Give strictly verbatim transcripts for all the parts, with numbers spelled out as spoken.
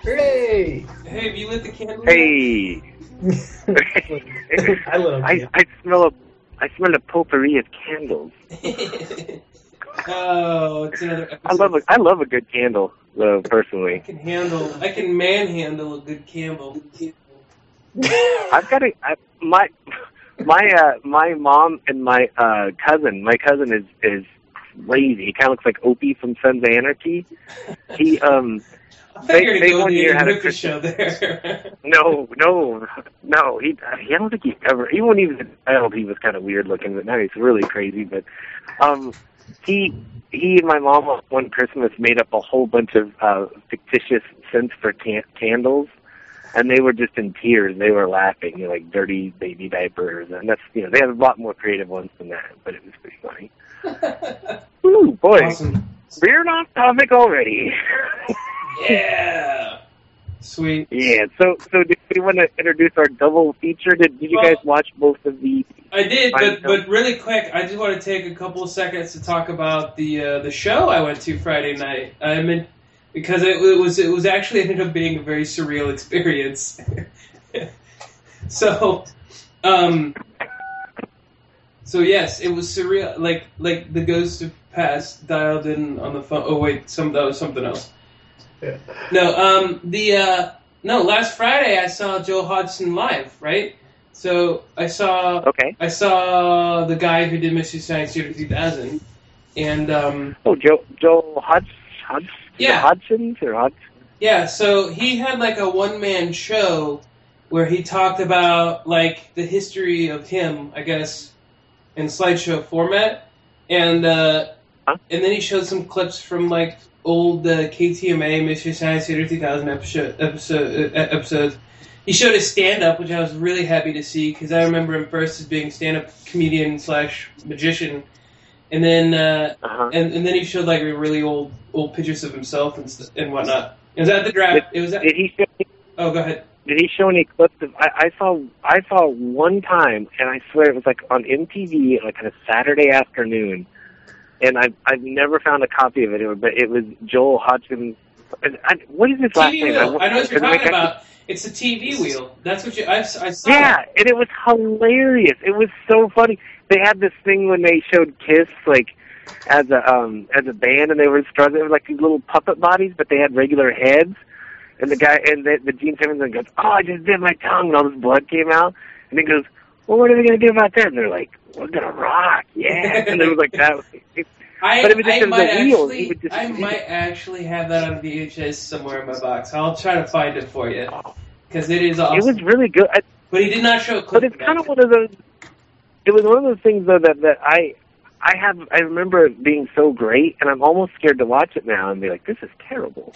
Hooray! Hey, have you lit the candle? Hey. I love I, you. I smell a I smell a potpourri of candles. Oh, it's another episode. I love a I love a good candle, though, I personally. can handle, I can manhandle a good Campbell. I've got a I, my my uh my mom and my uh cousin. My cousin is is crazy. He kind of looks like Opie from Sons of Anarchy. He um. I They, figured they to go one the year had a Griffith Christmas show there. No, no, no. He, he I don't think he ever. Even when he was a child, he was kind of weird looking. But now he's really crazy. But um, he he and my mom one Christmas made up a whole bunch of uh, fictitious scents for can- candles, and they were just in tears. They were laughing, you know, like dirty baby diapers, and that's you know they have a lot more creative ones than that. But it was pretty funny. Ooh, boy, Awesome. we're off topic already. Yeah. Sweet. Yeah, so so do we want to introduce our double feature? Did, did you Well, guys watch both of the... I did, Fine but film. but really quick, I just want to take a couple of seconds to talk about the uh, the show I went to Friday night. I mean, because it, it was it was actually ended up being a very surreal experience. so, um, so yes, it was surreal. Like like the ghost of past dialed in on the phone. Oh wait, some that was something else. Yeah. No, um, the uh, no. Last Friday I saw Joe Hodgson live, right? So I saw Okay. I saw the guy who did Mystery Science Theater two thousand, and um, Oh, Joe Joe Hodge, Hodge, Yeah. Hodgson's or Hodge? yeah, so he had like a one man show where he talked about like the history of him, I guess, in slideshow format, and uh, Huh? and then he showed some clips from like old uh, K T M A Mystery Science Theater two thousand episode episode uh, episodes. He showed his stand-up, which I was really happy to see, because I remember him first as being stand-up comedian slash magician, and then uh, Uh-huh. and, and then he showed like really old old pictures of himself and st- and whatnot. It was at the draft. It was at, Did he show? oh, go ahead. Did he show any clips of? I, I saw I saw one time, and I swear it was like on M T V, like on a Saturday afternoon, and I've I've never found a copy of it, but it was Joel Hodgson. I, what is his last T V name? wheel. I know what you're like, talking I- about. It's a T V wheel. That's what you. I, I saw. Yeah, that. and it was hilarious. It was so funny. They had this thing when they showed Kiss, like as a um as a band, and they were struggling. It was like these little puppet bodies, but they had regular heads. And the guy and the, the Gene Simmons goes, "Oh, I just bit my tongue," and all this blood came out. And he goes, "Well, what are they gonna do about that?" And they're like, "We're gonna rock, yeah." And it was like that. It, I, But it was just I in the might wheels. He actually, would just- I might actually have that on V H S somewhere in my box. I'll try to find it for you because it is awesome. it was really good. I, but he did not show a But clip. it's of kind that. of one of those. It was one of those things though that that I, I have. I remember it being so great, and I'm almost scared to watch it now and be like, "This is terrible."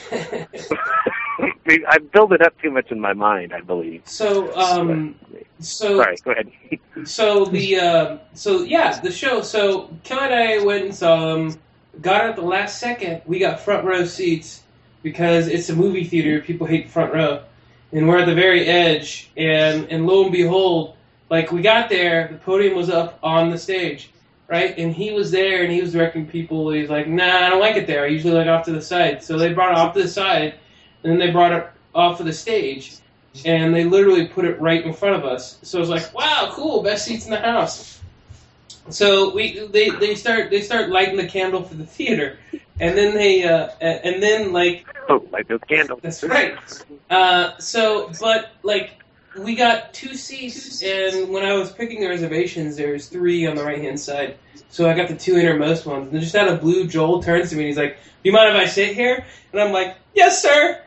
I built it up too much in my mind, I believe. So, um, so Sorry, go ahead. So the uh, so yeah, the show. So Kelly and I went and saw them. Got it at the last second. We got front row seats because it's a movie theater. People hate front row, and we're at the very edge. And and lo and behold, like we got there, the podium was up on the stage, right? And he was there, and he was directing people. He's like, "Nah, I don't like it there. I usually like off to the side." So they brought it off to the side, and then they brought it off of the stage. And they literally put it right in front of us. So it was like, wow, cool, best seats in the house. So we they, they start they start lighting the candle for the theater, and then they uh, and then like Oh, like those candles. that's right. Uh, so but like we got two seats, and when I was picking the reservations, there's three on the right hand side. So I got the two innermost ones. And just out of blue, Joel turns to me and he's like, "Do you mind if I sit here?" And I'm like, "Yes, sir."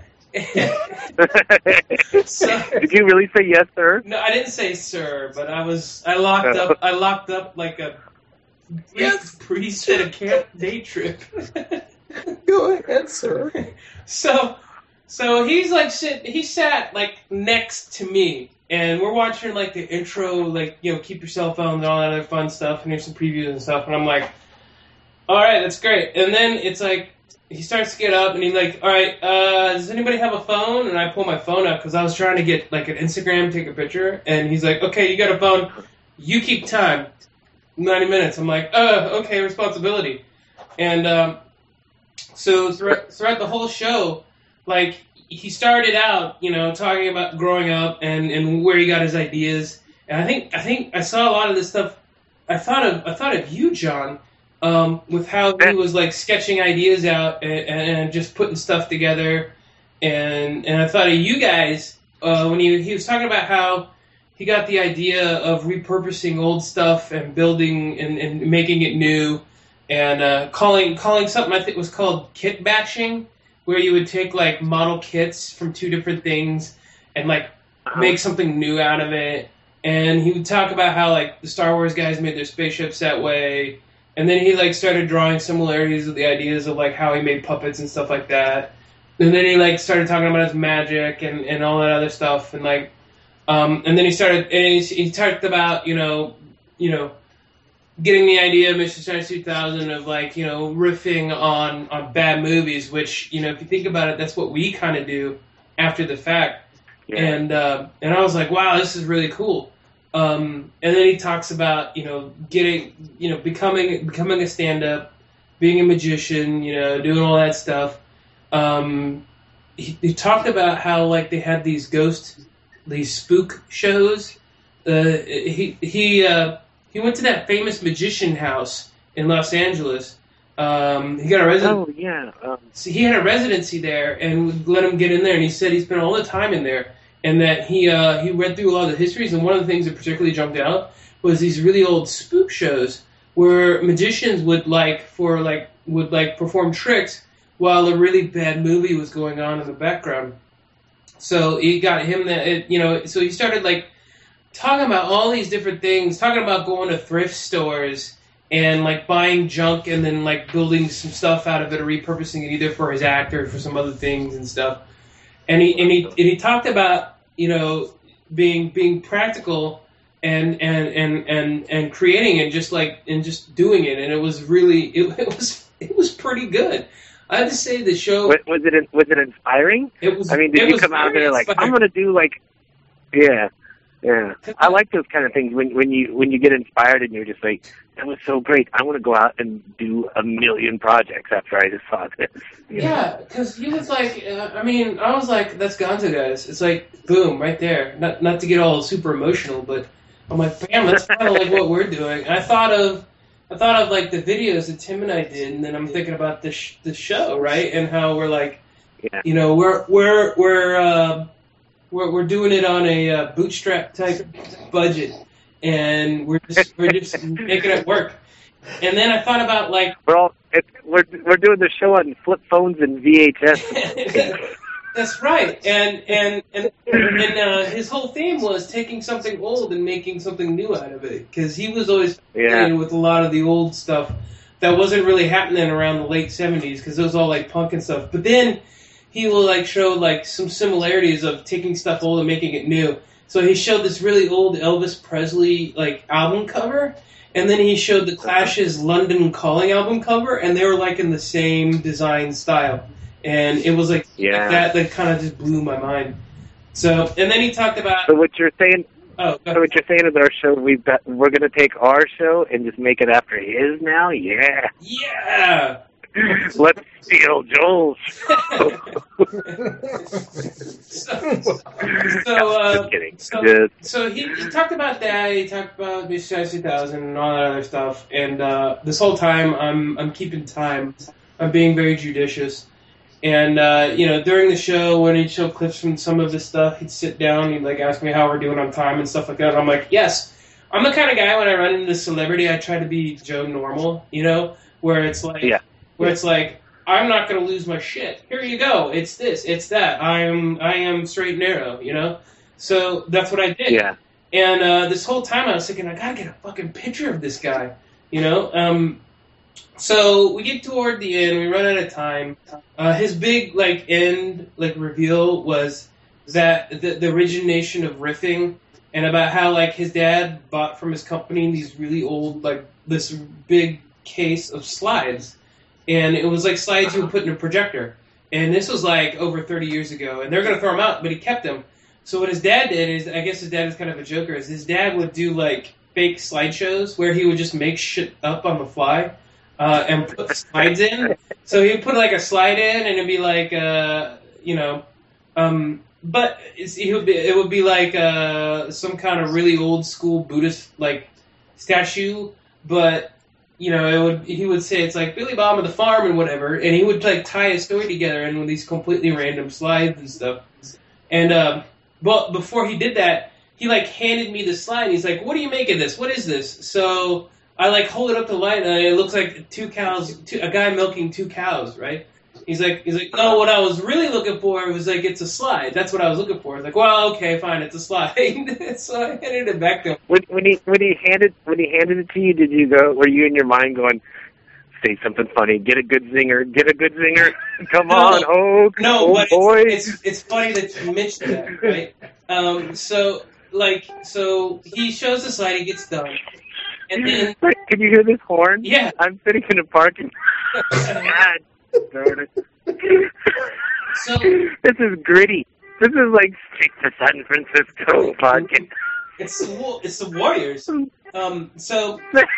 So, Did you really say yes, sir? no, I didn't say sir, but I was I locked up I locked up like a Yes. priest at a camp day trip. Go ahead, sir. so so he's like sit he sat like next to me, and we're watching like the intro, like, you know, keep your cell phone and all that other fun stuff, and here's some previews and stuff, and I'm like, all right, that's great. And then it's like he starts to get up, and he's like, all right, uh, does anybody have a phone? And I pull my phone up because I was trying to get like an Instagram, take a picture. And he's like, okay, you got a phone. You keep time. ninety minutes. I'm like, uh, okay, responsibility. And um, so throughout, throughout the whole show, like, he started out, you know, talking about growing up and, and where he got his ideas. And I think I think I saw a lot of this stuff. I thought of I thought of you, John, um, with how he was like sketching ideas out and, and just putting stuff together. And and I thought of you guys uh, when he he was talking about how he got the idea of repurposing old stuff and building and, and making it new, and uh, calling calling something I think was called kit batching, where you would take like model kits from two different things and like make something new out of it. And he would talk about how like the Star Wars guys made their spaceships that way, and then he like started drawing similarities with the ideas of like how he made puppets and stuff like that. And then he like started talking about his magic and, and all that other stuff, and like, um, and then he started and he, he talked about you know, you know, getting the idea of Mission Science two thousand of like you know riffing on on bad movies, which you know if you think about it, that's what we kind of do after the fact. Yeah. And uh, and I was like, wow, this is really cool. Um, and then he talks about you know getting you know becoming becoming a stand-up, being a magician, you know, doing all that stuff. Um, he, he talked about how like they had these ghost, these spook shows. Uh, he he uh, he went to that famous magician house in Los Angeles. Um, he got a resident. Oh yeah. Um, so he had a residency there, and would let him get in there. And he said he spent all the time in there, and that he uh, he read through a lot of the histories. And one of the things that particularly jumped out was these really old spook shows where magicians would like for like would like perform tricks while a really bad movie was going on in the background. So he got him that you know. So he started like talking about all these different things, talking about going to thrift stores and like buying junk and then like building some stuff out of it or repurposing it either for his act or for some other things and stuff. And he and he and he talked about you know being being practical and and and and and creating and just like and just doing it. And it was really it, it was it was pretty good. I have to say the show was, was it was it inspiring? It was. I mean, did it you was come out there like inspiring. I'm going to do like yeah. Yeah, I like those kind of things when when you when you get inspired and you're just like, that was so great. I want to go out and do a million projects after I just saw this. You know? Yeah, because he was like, uh, I mean, I was like, that's Gonzo, guys. It's like, boom, right there. Not not to get all super emotional, but I'm like, bam, that's kind of like what we're doing. And I thought of, I thought of like the videos that Tim and I did, and then I'm thinking about the sh- the show, right, and how we're like, yeah. you know, we're we're we're. Uh, We're we're doing it on a uh, bootstrap type budget, and we're just we're just making it work. And then I thought about like we're all it, we're we're doing the show on flip phones and V H S. That's right. And and and and uh, his whole theme was taking something old and making something new out of it, because he was always yeah. with a lot of the old stuff that wasn't really happening around the late seventies, because it was all like punk and stuff. But then he will like show like some similarities of taking stuff old and making it new. So he showed this really old Elvis Presley like album cover, and then he showed the Clash's London Calling album cover, and they were like in the same design style. And it was like yeah. that that kind of just blew my mind. So and then he talked about So what you're saying oh so what you're saying is our show we've got we're gonna take our show and just make it after his now? Yeah. Yeah. Let's steal Joel's. so, so, uh, Just kidding. So, Just. so he, he talked about that. He talked about Mission Science two thousand and all that other stuff. And uh, this whole time, I'm I'm keeping time. I'm being very judicious. And uh, you know, during the show, when he'd show clips from some of this stuff, he'd sit down. He'd like ask me how we're doing on time and stuff like that. And I'm like, yes. I'm the kind of guy when I run into celebrity, I try to be Joe Normal. You know, where it's like. Yeah. Where it's like, I'm not going to lose my shit. Here you go. It's this. It's that. I am I am straight and narrow, you know? So that's what I did. Yeah. And uh, this whole time I was thinking, I got to get a fucking picture of this guy, you know? Um, so we get toward the end. We run out of time. Uh, his big, like, end, like, reveal was that the, the origination of riffing, and about how, like, his dad bought from his company these really old, like, this big case of slides. And it was like slides you would put in a projector. And this was like over thirty years ago. And they're going to throw them out, but he kept them. So what his dad did is, I guess his dad is kind of a joker, is his dad would do like fake slideshows where he would just make shit up on the fly uh, and put slides in. So he would put like a slide in and it'd be like, uh, you know, Um, but it's, it would be it would be like uh, some kind of really old school Buddhist like statue, but you know, it would he would say it's like Billy Bob of the farm and whatever, and he would like tie a story together in with these completely random slides and stuff. And um, but before he did that, he like handed me the slide. And he's like, "What do you make of this? What is this?" So I like hold it up to the light, and it looks like two cows, two, a guy milking two cows, right? He's like, he's like, no, what I was really looking for was like, it's a slide. That's what I was looking for. I was like, well, okay, fine, it's a slide. So I handed it back to him. When, when he when he handed when he handed it to you, did you go? Were you in your mind going, say something funny, get a good zinger, get a good zinger, come No, on, oh, No, oh but boy. it's, it's it's funny that you mentioned that, right? Um, so like, so he shows the slide, he gets done, and then Wait, can you hear this horn? yeah. I'm sitting in a parking. God darn it. So This is gritty. This is like Street to San Francisco podcast. it's the Wa- it's the Warriors. Um, so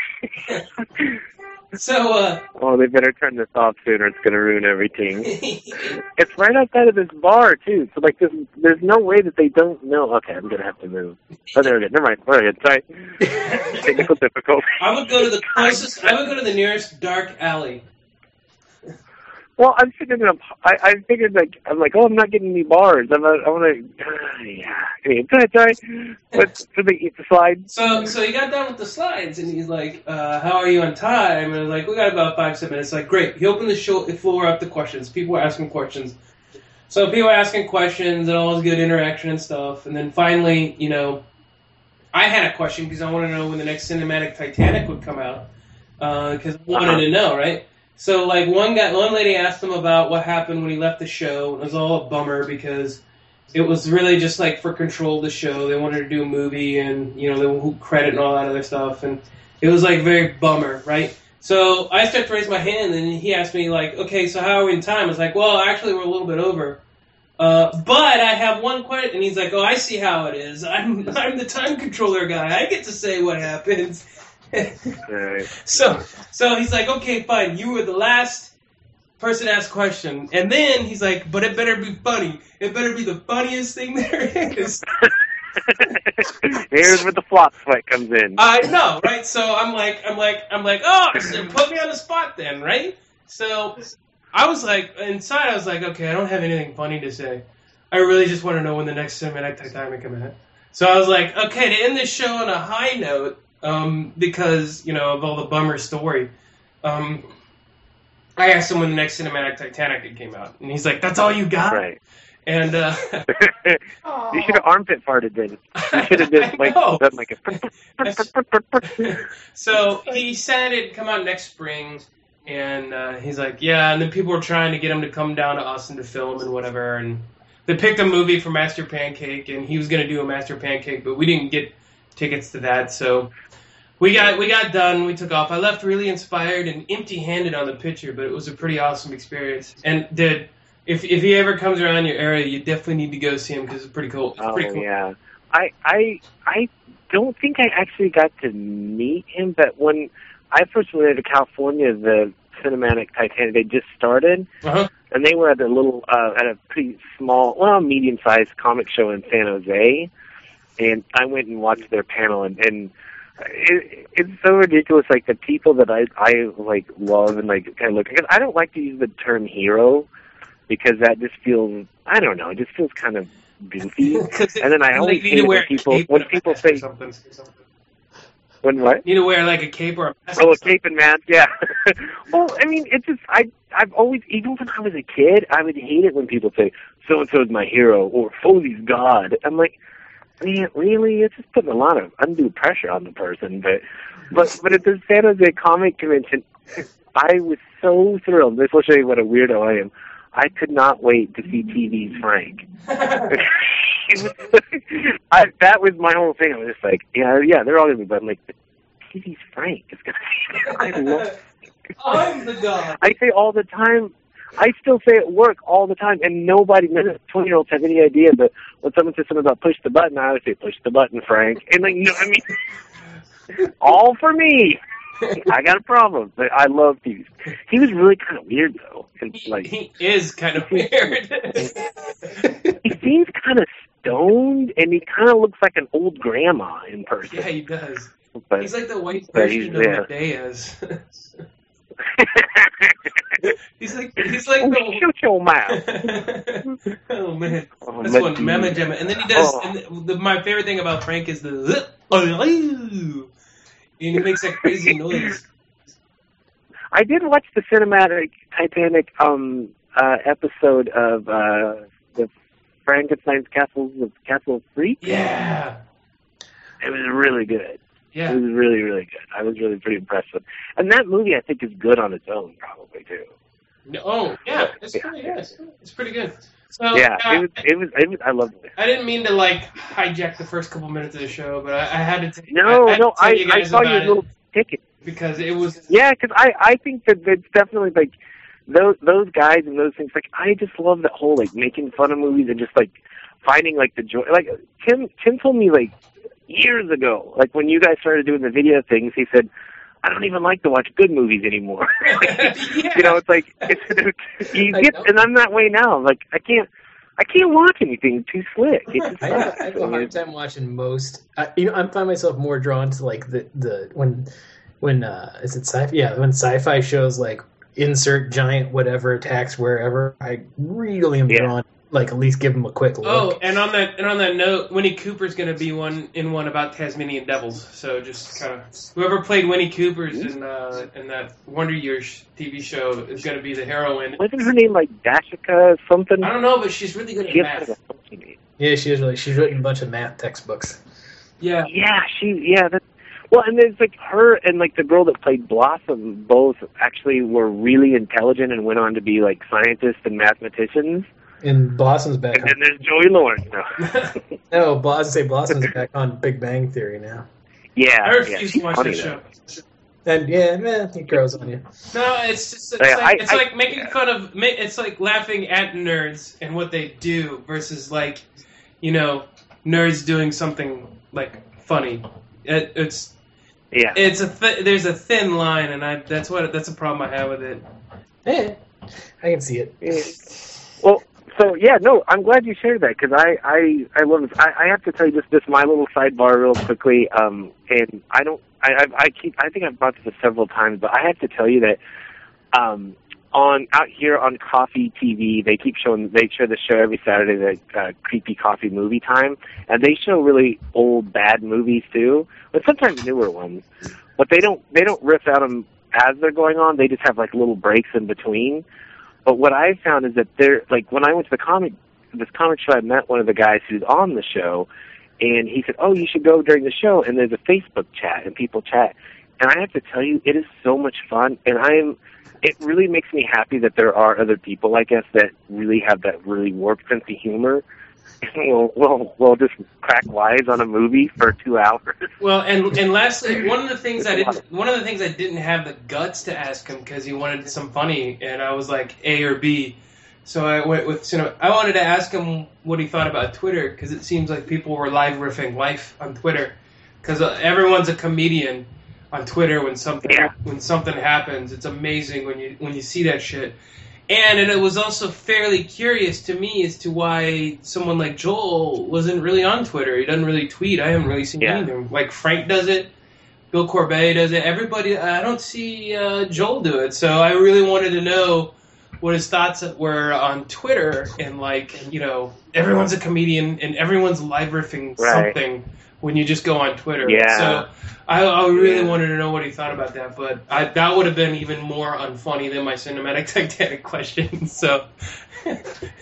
so uh, Oh, they better turn this off soon or it's going to ruin everything. It's right outside of this bar, too. So, like, this, there's no way that they don't know. Okay, I'm going to have to move. Oh, there we go. Never mind. All right, sorry. Technical difficulty. I would go to the closest. I would go to the nearest dark alley. Well, I'm sitting in a. I, I figured, like, I'm like, oh, I'm not getting any bars. I'm not, I want to. Uh, yeah. Anyway, go ahead, sorry. What's for the, the slide? So, so he got done with the slides, and he's like, uh, "How are you on time?" And I was like, "We got about five, seven minutes." Like, great. He opened the show, the floor up to questions. People were asking questions. So people were asking questions, and all was good interaction and stuff. And then finally, you know, I had a question because I wanted to know when the next cinematic Titanic would come out, because I wanted Uh-huh. to know, right? So, like, one guy, one lady asked him about what happened when he left the show. It was all a bummer because it was really just, like, for control of the show. They wanted to do a movie and, you know, they would credit and all that other stuff. And it was, like, very bummer, right? So I started to raise my hand, and he asked me, like, okay, so how are we in time? I was like, well, actually, we're a little bit over. Uh, but I have one question. And he's like, oh, I see how it is. I'm, I'm the time controller guy. I get to say what happens. Right. So, so he's like, okay, fine. You were the last person to ask a question, and then he's like, but it better be funny. It better be the funniest thing there is. Here's where the flop sweat comes in. I know, right? So I'm like, I'm like, I'm like, oh, so put me on the spot then, right? So I was like, inside, I was like, okay, I don't have anything funny to say. I really just want to know when the next cinematic Titanic comes out. So I was like, okay, to end this show on a high note. Um, because, you know, of all the bummer story. Um, I asked him when the next cinematic Titanic came out, and he's like, that's all you got? Right. And, uh... You should have armpit farted then. You should have just, like, know. done like a... So, he said it'd come out next spring, and, uh, he's like, yeah, and then people were trying to get him to come down to Austin to film and whatever, and they picked a movie for Master Pancake, and he was gonna do a Master Pancake, but we didn't get tickets to that, so... We got we got done. We took off. I left really inspired and empty-handed on the picture, but it was a pretty awesome experience. And dude, if if he ever comes around your area, you definitely need to go see him because it's pretty cool. It's Oh, pretty cool. yeah. I, I, I don't think I actually got to meet him, but when I first went to California, the cinematic Titanic, they just started, Uh-huh. and they were at a little, uh, at a pretty small, well, medium-sized comic show in San Jose, and I went and watched their panel, and, and it, it's so ridiculous. Like the people that I I like love and like kind of look. Because I don't like to use the term hero because that just feels I don't know. It just feels kind of goofy. And then I always need hate to it wear when a people cape when and a people mask or say something. when what. Need to wear like a cape or a mask. Oh, a cape and mask, yeah. Well, I mean, it's just I I've always even when I was a kid, I would hate it when people say so and so is my hero or Foley's God. I'm like. Man, really? It's just putting a lot of undue pressure on the person. But but but at the San Jose Comic Convention, I was so thrilled. This will show you what a weirdo I am. I could not wait to see T V's Frank. I, that was my whole thing. I was just like, yeah, yeah, they're all going to be, but I'm like, T V's Frank is going to I love I'm the god. I say all the time, I still say at work all the time, and nobody, none of the twenty-year-olds have any idea, but when someone says something about push the button, I always say, push the button, Frank. And, like, no, I mean, all for me. I got a problem, but I love Hughes. He was really kind of weird, though. And, He, like, he is kind of weird. he seems kind of stoned, and he kind of looks like an old grandma in person. Yeah, he does. But, He's like the white but he's- version of yeah. Medeiros. he's like he's like Oh, the shut your mouth. oh man, Oh, that's Med- one Mama Gemma. And then he does. Oh. And the, my favorite thing about Frank is the and he makes that crazy noise. I did watch the cinematic Titanic um, uh, episode of uh, the Frankenstein's Castle, the Castle of Freak. Yeah, It was really good. yeah. It was really, really good. I was really pretty impressed with. And that movie, I think, is good on its own, probably too. No, oh yeah, it's pretty good. It's pretty good. So yeah, uh, it was. It was. It was. I loved it. I didn't mean to like hijack the first couple minutes of the show, but I, I had to. T- No, I, I no, had to tell I, you I guys saw about your it little ticket. because it was. Yeah, because I, I think that it's definitely like those those guys and those things. Like I just love that whole like making fun of movies and just like finding like the joy. Like Tim, Tim told me like years ago, like when you guys started doing the video things, he said, I don't even like to watch good movies anymore. Yeah. You know, it's like it's, you I get, know. and I'm that way now. Like I can't, I can't watch anything too slick. It just I have, sucks. I have a hard time watching most. I, you know, I find myself more drawn to like the the when when uh is it sci-fi? Yeah, when sci-fi shows like insert giant whatever attacks wherever. I really am Yeah. drawn. Like at least give them a quick look. Oh, and on that and on that note, Winnie Cooper's going to be one in one about Tasmanian devils. So just kind of whoever played Winnie Cooper's in uh, in that Wonder Years T V show is going to be the heroine. Wasn't her name like Dashika something? I don't know, but she's really good at She has math. like a funky name. Yeah, she is really. She's written a bunch of math textbooks. Yeah, Yeah, she. Yeah, that's. Well, and there's like her and like the girl that played Blossom. Both actually were really intelligent and went on to be like scientists and mathematicians. And Blossom's back. And On, then there's Joey Lawrence. No. no, Blossom say Blossom's back on Big Bang Theory now. yeah, I refuse yeah, to she's watch funny, that though. show. And yeah, man, he grows on you. No, it's just it's Yeah, like I- it's I- like making yeah. fun of. ma- It's like laughing at nerds and what they do versus like, you know, nerds doing something like funny. It, it's Yeah. it's a th- there's a thin line, and I that's what that's a problem I have with it. Yeah, I can see it. Yeah. Well, so yeah, no, I'm glad you shared that because I, I, I love this. I, I have to tell you just this my little sidebar real quickly. Um, and I don't, I, I, I keep, I think I've brought this up several times, but I have to tell you that, um, on out here on Coffee T V, they keep showing, they show the show every Saturday, the uh, Creepy Coffee Movie Time, and they show really old bad movies too, but sometimes newer ones. But they don't, they don't riff out them as they're going on. They just have like little breaks in between. But what I found is that they're like when I went to the comic this comic show, I met one of the guys who's on the show, and he said, "Oh, you should go during the show." And there's a Facebook chat, and people chat. And I have to tell you, it is so much fun, and I'm. It really makes me happy that there are other people like us that really have that really warped sense of humor. We'll, we'll, we'll just crack wise on a movie for two hours. Well, and and lastly, one of the things I didn't one of the things I didn't have the guts to ask him because he wanted some funny, and I was like A or B. So I went with you know I wanted to ask him what he thought about Twitter because it seems like people were live riffing life on Twitter because uh, everyone's a comedian on Twitter when something Yeah. when something happens. It's amazing when you when you see that shit. And, and it was also fairly curious to me as to why someone like Joel wasn't really on Twitter. He doesn't really tweet. I haven't really seen Yeah. anything. Like Frank does it, Bill Corbet does it. Everybody, I don't see uh, Joel do it. So I really wanted to know what his thoughts were on Twitter. And like, you know, everyone's a comedian and everyone's live riffing Right. something when you just go on Twitter. Yeah. So I, I really Yeah. wanted to know what he thought about that, but I, that would have been even more unfunny than my cinematic Titanic question. So, Yeah,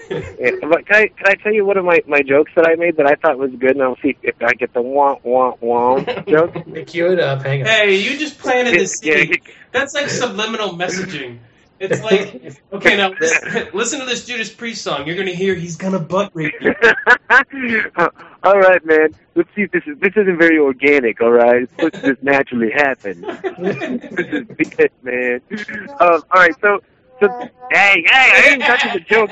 but can I, can I tell you one of my, my jokes that I made that I thought was good, and I'll see if I get the wah, wah, wah joke? Cue it up. Hang on. hey, you just planted the Yeah, seed. That's like subliminal messaging. It's like, okay, now listen, listen to this Judas Priest song. You're gonna hear he's gonna butt rape you. All right, man. Let's see if this is this isn't very organic. All right, it's supposed to just naturally happen. This is it, man. Um, all right, so so hey hey, I ain't touching the joke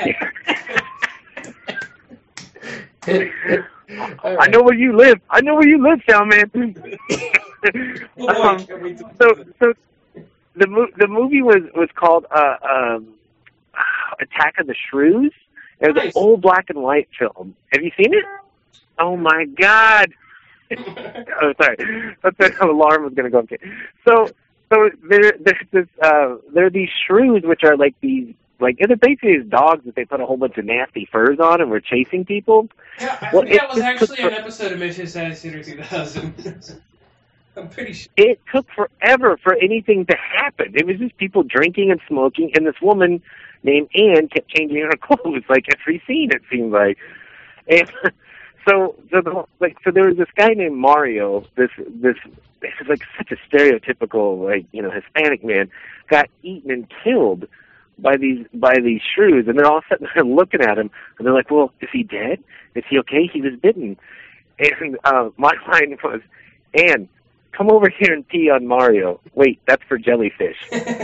yet. All I right. know where you live. I know where you live, Sound Man. Oh, boy, um, I can't wait to- so, so the mo- the movie was was called uh, um, Attack of the Shrews. It was Nice. an old black and white film. Have you seen it? Oh my God! Oh, sorry. But the alarm was going to go. Okay. So, so there, there's this. Uh, there are these shrews, which are like these, like they're basically these dogs that they put a whole bunch of nasty furs on and were chasing people. Yeah, I Well, think that it- was it actually took an episode of Mission Satisfier two thousand. I'm pretty sure. It took forever for anything to happen. It was just people drinking and smoking, and this woman named Anne kept changing her clothes like every scene. It seemed like, and so so the, like so there was this guy named Mario. This this this is like such a stereotypical like you know Hispanic man got eaten and killed by these by these shrews, and they're all sitting there looking at him, and they're like, "Well, is he dead? Is he okay? He was bitten." And uh, my line was, "Anne, come over here and pee on Mario." Wait, that's for jellyfish.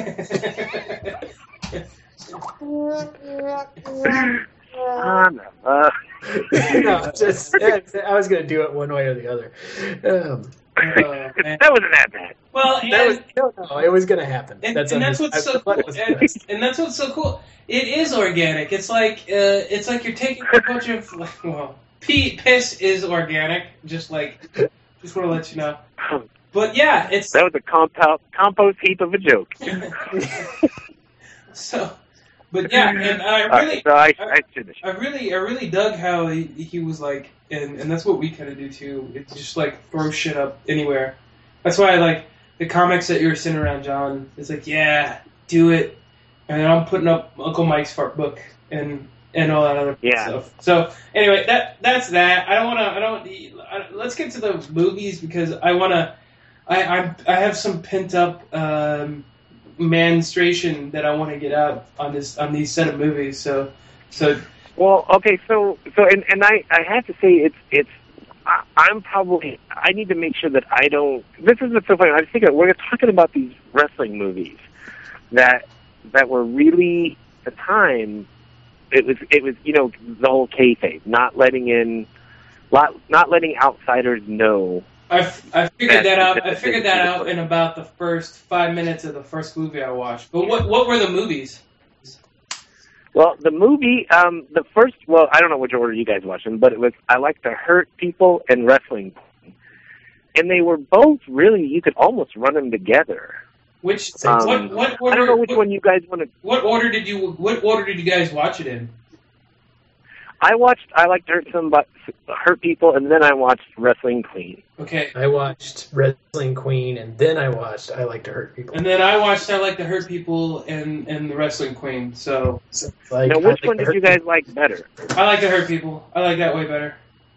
Son of a... no, just I was going to do it one way or the other. Um, Oh, man. that wasn't that bad. Well, and, that was no, no, it was going to happen. and, that's and that's under- what's I so thought cool. it was And, best. and that's what's so cool. It is organic. It's like uh, it's like you're taking a bunch of like, well, pee piss is organic. Just like just want to let you know. But yeah, it's That was a compost compost heap of a joke. so. But yeah, and I All really, right, so I, I finished. I really, I really dug how he, he was like, and, and that's what we kind of do too. It's just like throw shit up anywhere. That's why I like the comics that you were sending around, John. It's like, yeah, do it, and then I'm putting up Uncle Mike's fart book and and all that other Yeah. stuff. So anyway, that that's that. I don't want to. I don't. I, let's get to the movies because I want to. I I'm, I have some pent up. Um, menstruation that I want to get out on this on these set of movies. So, so Well, okay, so so and, and I, I have to say it's it's I, I'm probably I need to make sure that I don't. This is what's so funny. I was thinking we're talking about these wrestling movies that that were really at the time. It was it was you know the whole kayfabe, not letting in, not not letting outsiders know. I, I figured That's that out. I specific figured to that the out play. in about the first five minutes of the first movie I watched. But what what were the movies? Well, the movie, um, the first, well, I don't know which order you guys watched them, but it was I Like to Hurt People and Wrestling. And they were both really, you could almost run them together. Which Um, what what order? I don't know which what, one you guys want to. What order did you what order did you guys watch it in? I watched I Like to Hurt Some, but Hurt People, and then I watched Wrestling Queen. Okay. I watched Wrestling Queen, and then I watched I Like to Hurt People. And then I watched I Like to Hurt People and and the Wrestling Queen. So So, like, Now, I which Like one to did Hurt you guys like better? I Like to Hurt People. I like that way better.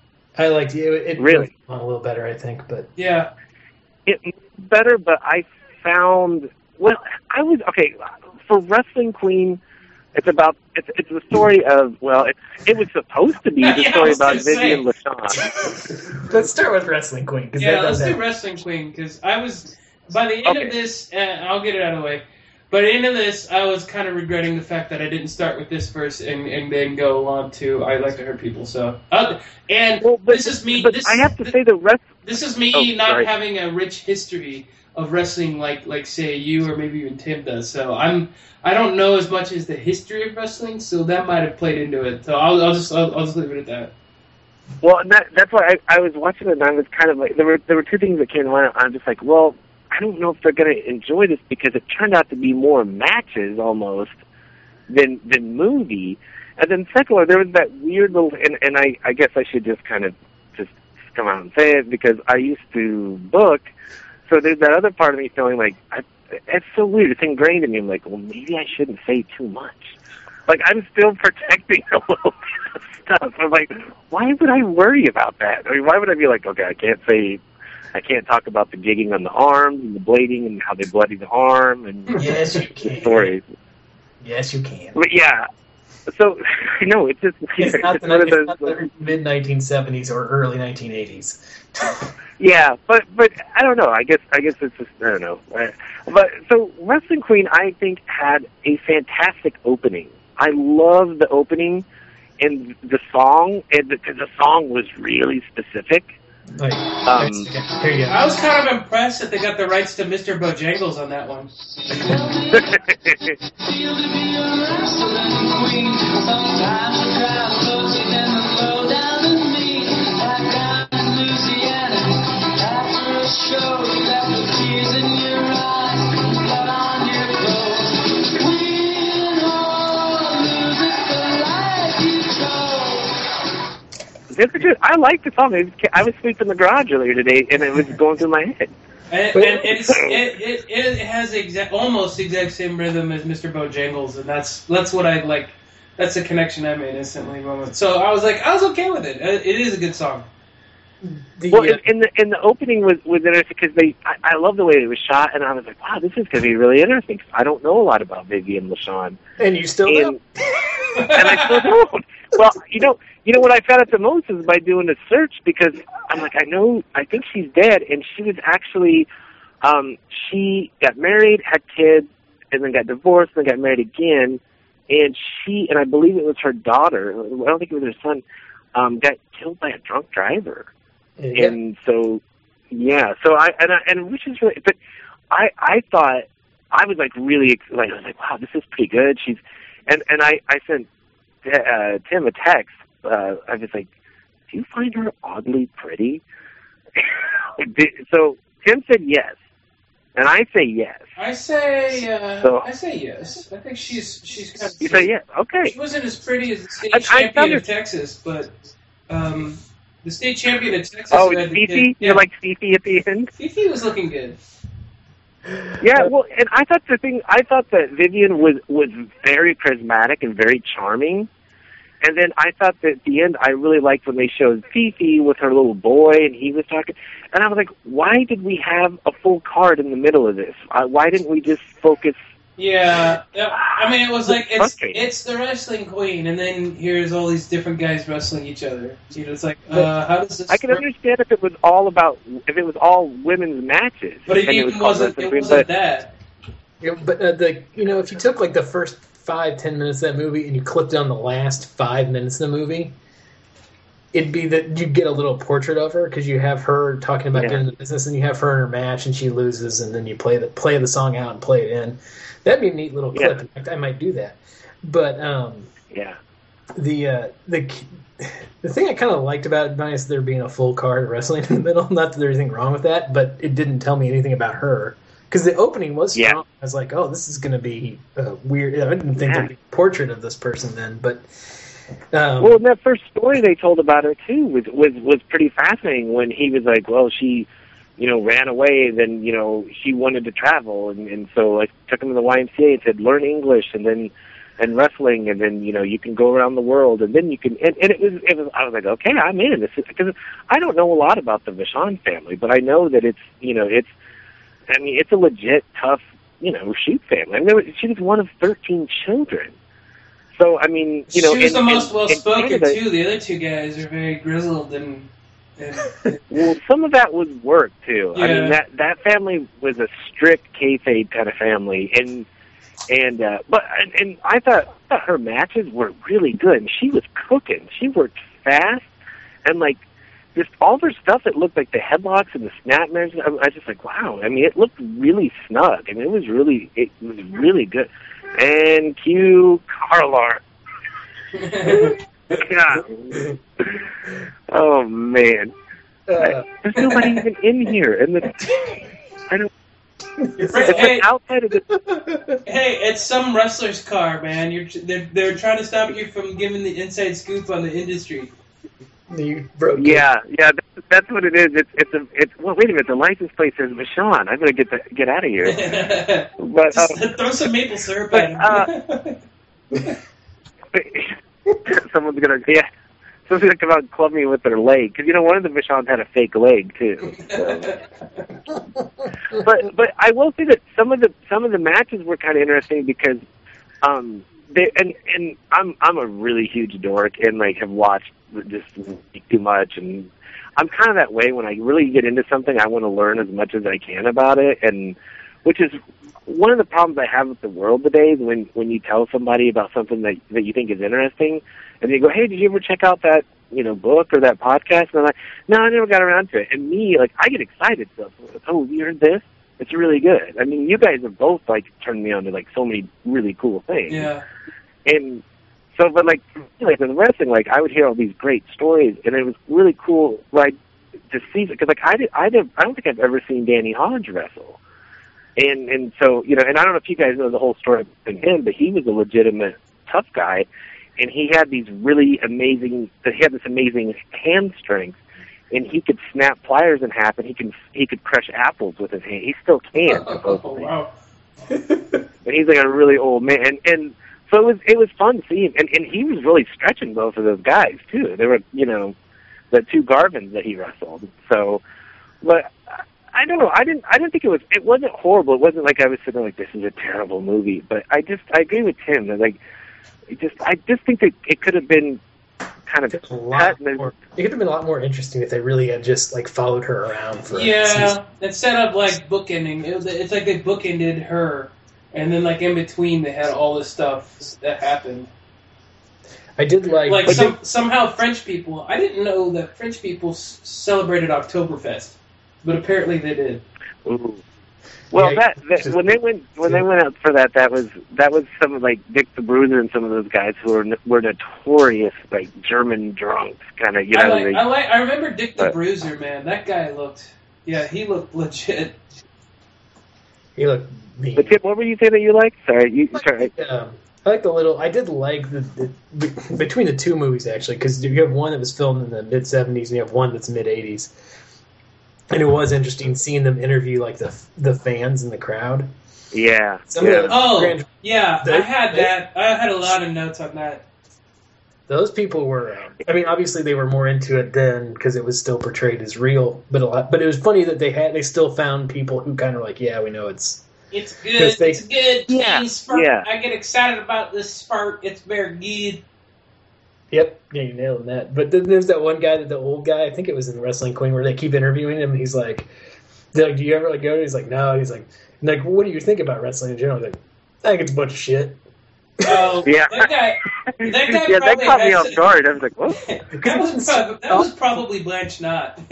I liked it. It Really? went a little better, I think, but Yeah. It better, but I found well, I was okay for Wrestling Queen. It's about it's it's the story of well, it it was supposed to be the Yeah, I story was about gonna say. Vivian LaShawn. let's start with Wrestling Queen. 'Cause Yeah, that let's does do have- Wrestling Queen because I was by the end Okay. of this. Uh, I'll get it out of the way. By the end of this, I was kind of regretting the fact that I didn't start with this first and, and then go on to I Like to Hurt People. So, uh, and Well, but, this is me. But this, I have to say the rest. this is me Oh, not sorry. having a rich history of wrestling like like say you or maybe even Tim does. So I'm I don't know as much as the history of wrestling, so that might have played into it. So I'll, I'll just I'll, I'll just leave it at that. Well, and that, that's why I, I was watching it, and I was kind of like there were there were two things that came to mind. I'm just like, well, I don't know if they're going to enjoy this because it turned out to be more matches almost than than movie. And then secondly, there was that weird little, and, and I, I guess I should just kind of just come out and say it because I used to book, so there's that other part of me feeling like, I, it's so weird, it's ingrained in me. I'm like, well, maybe I shouldn't say too much. Like, I'm still protecting a little bit of stuff. I'm like, why would I worry about that? I mean, why would I be like, okay, I can't say, I can't talk about the gigging on the arms and the blading and how they bloody the arm and Yes, you can. stories. Yes, you can. But yeah, so no, it's just It's not it's the, one of it's those. not the mid nineteen seventies or early nineteen eighties. Yeah, but but I don't know. I guess I guess it's just I don't know. Uh, But so Wrestling Queen, I think, had a fantastic opening. I love the opening and the song, and because the song was really specific. Like, Um, here you go. I was kind of impressed that they got the rights to Mister Bojangles on that one. It's a good, I like the song. It was, I was sleeping in the garage earlier today, and it was going through my head. And, and it's, it, it, it has the exact, almost the exact same rhythm as Mister Bojangles, and that's that's what I like. That's a connection I made instantly. Moment. So I was like, I was okay with it. It is a good song. The, Well, uh, in, in the in the opening was was interesting because they, I, I love the way it was shot, and I was like, wow, this is going to be really interesting. 'Cause I don't know a lot about Vivian LaShawn, and you still and, do. and I still don't. Well, you know, you know what I found out the most is by doing a search because I'm like, I know, I think she's dead, and she was actually, um, she got married, had kids, and then got divorced, and then got married again, and she, and I believe it was her daughter, I don't think it was her son, um, got killed by a drunk driver. Yeah. And so, yeah, so I, and I, and which is really, but I, I thought, I was like really, like, I was like, wow, this is pretty good. She's, and, and I, I sent uh, Tim a text. Uh, I was like, do you find her oddly pretty? So Tim said yes. And I say yes. I say, uh, So- I say yes. I think she's she's kind of. You say yes. Okay. She wasn't as pretty as the state I- I champion found of her- Texas, but um, the state champion of Texas. Oh, who had the Fifi? kid- You're like Fifi at the end? Fifi was looking good. Yeah, well, and I thought the thing, I thought that Vivian was, was very charismatic and very charming. And then I thought that at the end, I really liked when they showed Fifi with her little boy and he was talking. And I was like, why did we have a full card in the middle of this? Uh, why didn't we just focus? Yeah, yeah, I mean, it was like it's Frustrating. it's the wrestling queen, and then here's all these different guys wrestling each other. You know, it's like, uh, how does this? I can work? understand if it was all about, if it was all women's matches. But it and even was called wasn't. Wrestling It Queen, wasn't but- that. Yeah, but uh, the you know if you took like the first five ten minutes of that movie and you clipped on the last five minutes of the movie, it'd be that you'd get a little portrait of her because you have her talking about Yeah. doing the business and you have her in her match and she loses and then you play the play the song out and play it in. That'd be a neat little clip. Yeah. In fact, I might do that. But um, Yeah. the uh, the the thing I kind of liked about it, minus there being a full card of wrestling in the middle, not that there's anything wrong with that, but it didn't tell me anything about her. Because the opening was strong. Yeah. I was like, oh, this is going to be uh, weird. I didn't think Yeah. there'd be a portrait of this person then, but... Um, Well, and that first story they told about her, too, was, was, was pretty fascinating when he was like, well, she, you know, ran away, and then, you know, she wanted to travel, and, and so I took him to the Y M C A and said, learn English, and then, and wrestling, and then, you know, you can go around the world, and then you can, and, and it was, it was, I was like, okay, I'm in, this is, because I don't know a lot about the Vachon family, but I know that it's, you know, it's, I mean, it's a legit tough, you know, shoot family. I mean, there was, she was one of thirteen children. So, I mean, you know... she was in- the most in- well in spoken Canada- too. The other two guys are very grizzled and. and Well, some of that was work too. I Yeah. mean, that that family was a strict kayfabe kind of family, and and uh, but and, and I thought, I thought her matches were really good. And she was cooking. She worked fast, and like just all of her stuff. It looked like the headlocks and the snapmares. I, I was just like, wow. I mean, it looked really snug. I mean, it was really it was really good. And cue Carlar. God. Oh man. uh, There's nobody even in here, and the I don't. It's Right, like hey. outside of the. Hey, it's some wrestler's car, man. You're they're they're trying to stop you from giving the inside scoop on the industry. you broke it. Yeah, yeah, that's, that's what it is. It's it's a it's. Well, wait a minute. The license plate says Vachon. I'm gonna get the, get out of here. But uh, Just throw some maple syrup but, at him. someone's gonna yeah. Someone's gonna come out and club me with their leg because you know one of the Vachons had a fake leg too. So. But but I will say that some of the some of the matches were kind of interesting because um they and and I'm I'm a really huge dork and like have watched just too much and I'm kind of that way when I really get into something I want to learn as much as I can about it and which is one of the problems I have with the world today is when when you tell somebody about something that that you think is interesting and they go, hey, did you ever check out that you know, book or that podcast? And I'm like, no, I never got around to it. And me, like, I get excited. So, oh, you heard this? It's really good. I mean, you guys have both, like, turned me on to, like, so many really cool things. Yeah. And so, but, like, like with wrestling, like, I would hear all these great stories, and it was really cool, like, to see, because, like, I, did, I, did, I don't think I've ever seen Danny Hodge wrestle. And, and so, you know, and I don't know if you guys know the whole story of him, but he was a legitimate tough guy, and he had these really amazing, he had this amazing hand strength, and he could snap pliers in half, and he can he could crush apples with his hand. He still can, supposedly. Oh, wow. And he's like a really old man, and and so it was it was fun to see him, and and he was really stretching both of those guys too. They were, you know, the two Garvins that he wrestled. So, but I don't know. I didn't I didn't think it was it wasn't horrible. It wasn't like I was sitting there like, this is a terrible movie. But I just I agree with Tim that, like, it just I just think that it could have been kind of a lot more, it could have been a lot more interesting if they really had just, like, followed her around for yeah a season. Instead of, like, bookending. It was it's like they bookended her, and then, like, in between they had all this stuff that happened. I did like like some, somehow French people. I didn't know that French people s- celebrated Oktoberfest, but apparently they did. Ooh. Well, yeah, that, that when they went when they went out for that, that was that was some of, like, Dick the Bruiser and some of those guys who were were notorious, like, German drunks, kind of, you know. I like, they, I like I remember Dick the but, Bruiser, man. That guy looked, yeah, he looked legit. he looked mean. But Tim, what were you saying that you liked? Sorry, you I sorry. like, um, I like the little. I did like the, the be- between the two movies, actually, because you have one that was filmed in the mid seventies and you have one that's mid eighties. And it was interesting seeing them interview, like, the the fans in the crowd. Yeah. Some yeah. of the Oh, grand, yeah, they, I had they, that. I had a lot of notes on that. Those people were. Um, I mean, obviously they were more into it then because it was still portrayed as real. But a lot. But it was funny that they had. They still found people who kind of like, yeah, we know it's. It's good. They, it's good. Yeah, Spark. yeah. I get excited about this spark. It's very good. Yep, yeah, you nailed that. But then there's that one guy, that the old guy. I think it was in Wrestling Queen, where they keep interviewing him, and he's like, they're like, "Do you ever, like, go?" He's like, "No." He's like, "Like, what do you think about wrestling in general?" He's like, "I think it's a bunch of shit." Oh, Yeah. that guy. That guy yeah, that probably caught me has off guard. I was like, "What?" that was prob- that was probably Blanche Knott.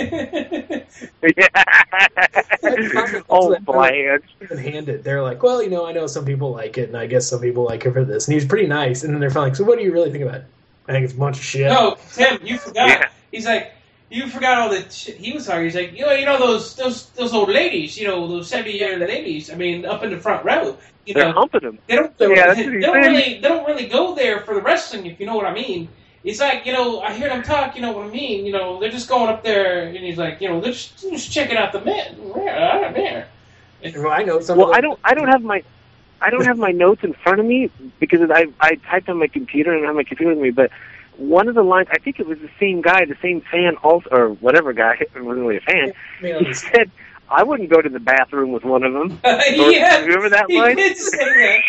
Yeah. Oh, Blanche. And handed. They're like, "Well, you know, I know some people like it, and I guess some people like it for this." And he's pretty nice. And then they're finally like, "So, what do you really think about it?" I think it's a bunch of shit. No, Tim, you forgot. Yeah. He's like, you forgot all the shit he was talking. He's like, you know, you know those those those old ladies, you know, those seventy-year ladies. I mean, up in the front row. You They're know, humping him. they don't. Yeah, that's they, what he don't said. really. They don't really go there for the wrestling, if you know what I mean. He's like, you know, I hear them talk. You know what I mean? You know, they're just going up there, and he's like, you know, they're just, they're just checking out the men. There, there. Well, I know some. Well, of I don't. I don't have my. I don't have my notes in front of me because I I typed on my computer and I don't have my computer with me. But one of the lines, I think it was the same guy, the same fan, also, or whatever guy. It wasn't really a fan. You know, He said, "I wouldn't go to the bathroom with one of them." yeah, remember that he line? did say that.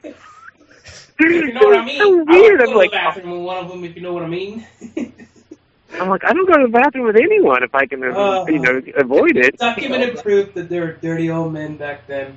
If you know what I mean? So I weird. would I'm go to like, the bathroom with one of them, if you know what I mean. I'm like, I don't go to the bathroom with anyone if I can, Uh, you know, avoid it. Documented proof that there were dirty old men back then.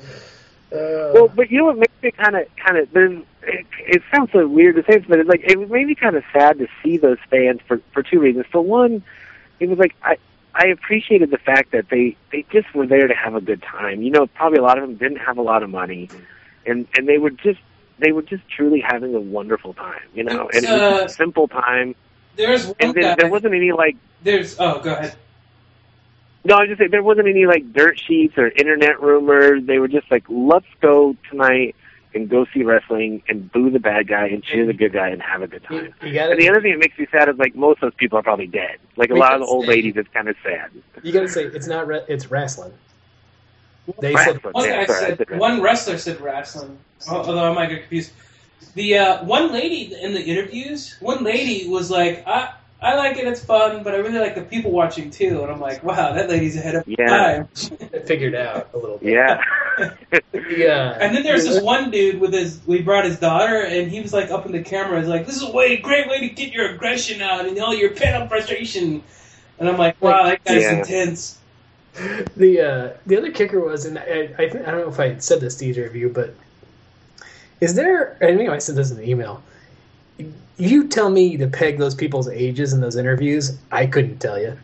uh, Well, but you know what makes me kind of, kind of, there's, it, it sounds so weird to say this, but it's like, it made me kind of sad to see those fans for, for two reasons. For one, it was like, I, I appreciated the fact that they, they just were there to have a good time. You know, probably a lot of them didn't have a lot of money, and, and they were just, they were just truly having a wonderful time, you know, and it was Uh, a simple time. There's one And there, guy. there wasn't any, like, There's oh, go ahead. no, I was just saying, there wasn't any, like, dirt sheets or internet rumors. They were just like, let's go tonight and go see wrestling and boo the bad guy and cheer the good guy and have a good time. you, you gotta, And the other thing that makes me sad is, like, most of those people are probably dead. Like, a lot of the old ladies, it's kind of sad. you gotta say it's not. Re- it's wrestling. They Wrestling, said One yeah, guy sorry, I said, said wrestling. one wrestler said wrestling. Although I might get confused. The uh, one lady in the interviews, one lady was like, I I like it, it's fun, but I really like the people watching too. And I'm like, wow, that lady's ahead of Yeah. time. figured out a little bit. Yeah. Yeah. And then there's this one dude with his, we brought his daughter, and he was like up in the camera, he's like, this is a way, great way to get your aggression out and all your pent up frustration. And I'm like, wow, that guy's Yeah. intense. The uh, the other kicker was, and I I, think, I don't know if I said this to either of you, but is there? I think I said this in the email. you tell me to peg those people's ages in those interviews, I couldn't tell you.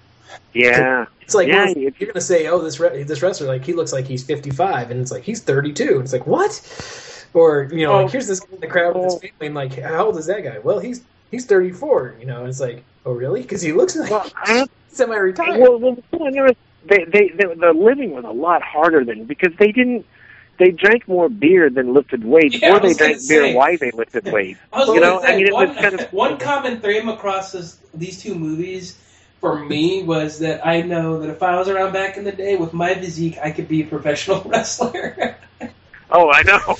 Yeah. It's like, yeah, well, it's, you're going to say, oh, this re- this wrestler, like, he looks like he's fifty-five, and it's like, he's thirty-two. It's like, what? Or, you know, Oh. like, here's this guy in the crowd with his family, and like, how old is that guy? Well, he's he's thirty-four, you know, and it's like, oh, really? Because he looks like well, I have, semi-retired. well, well, they, they, they, the living was a lot harder than, because they didn't, they drank more beer than lifted weights, Yeah, I or they was gonna drank beer say. while they lifted weights. I was You gonna know, say, I mean, it one, was kind of one common theme across this, these two movies for me was that I know that if I was around back in the day with my physique, I could be a professional wrestler. Oh, I know.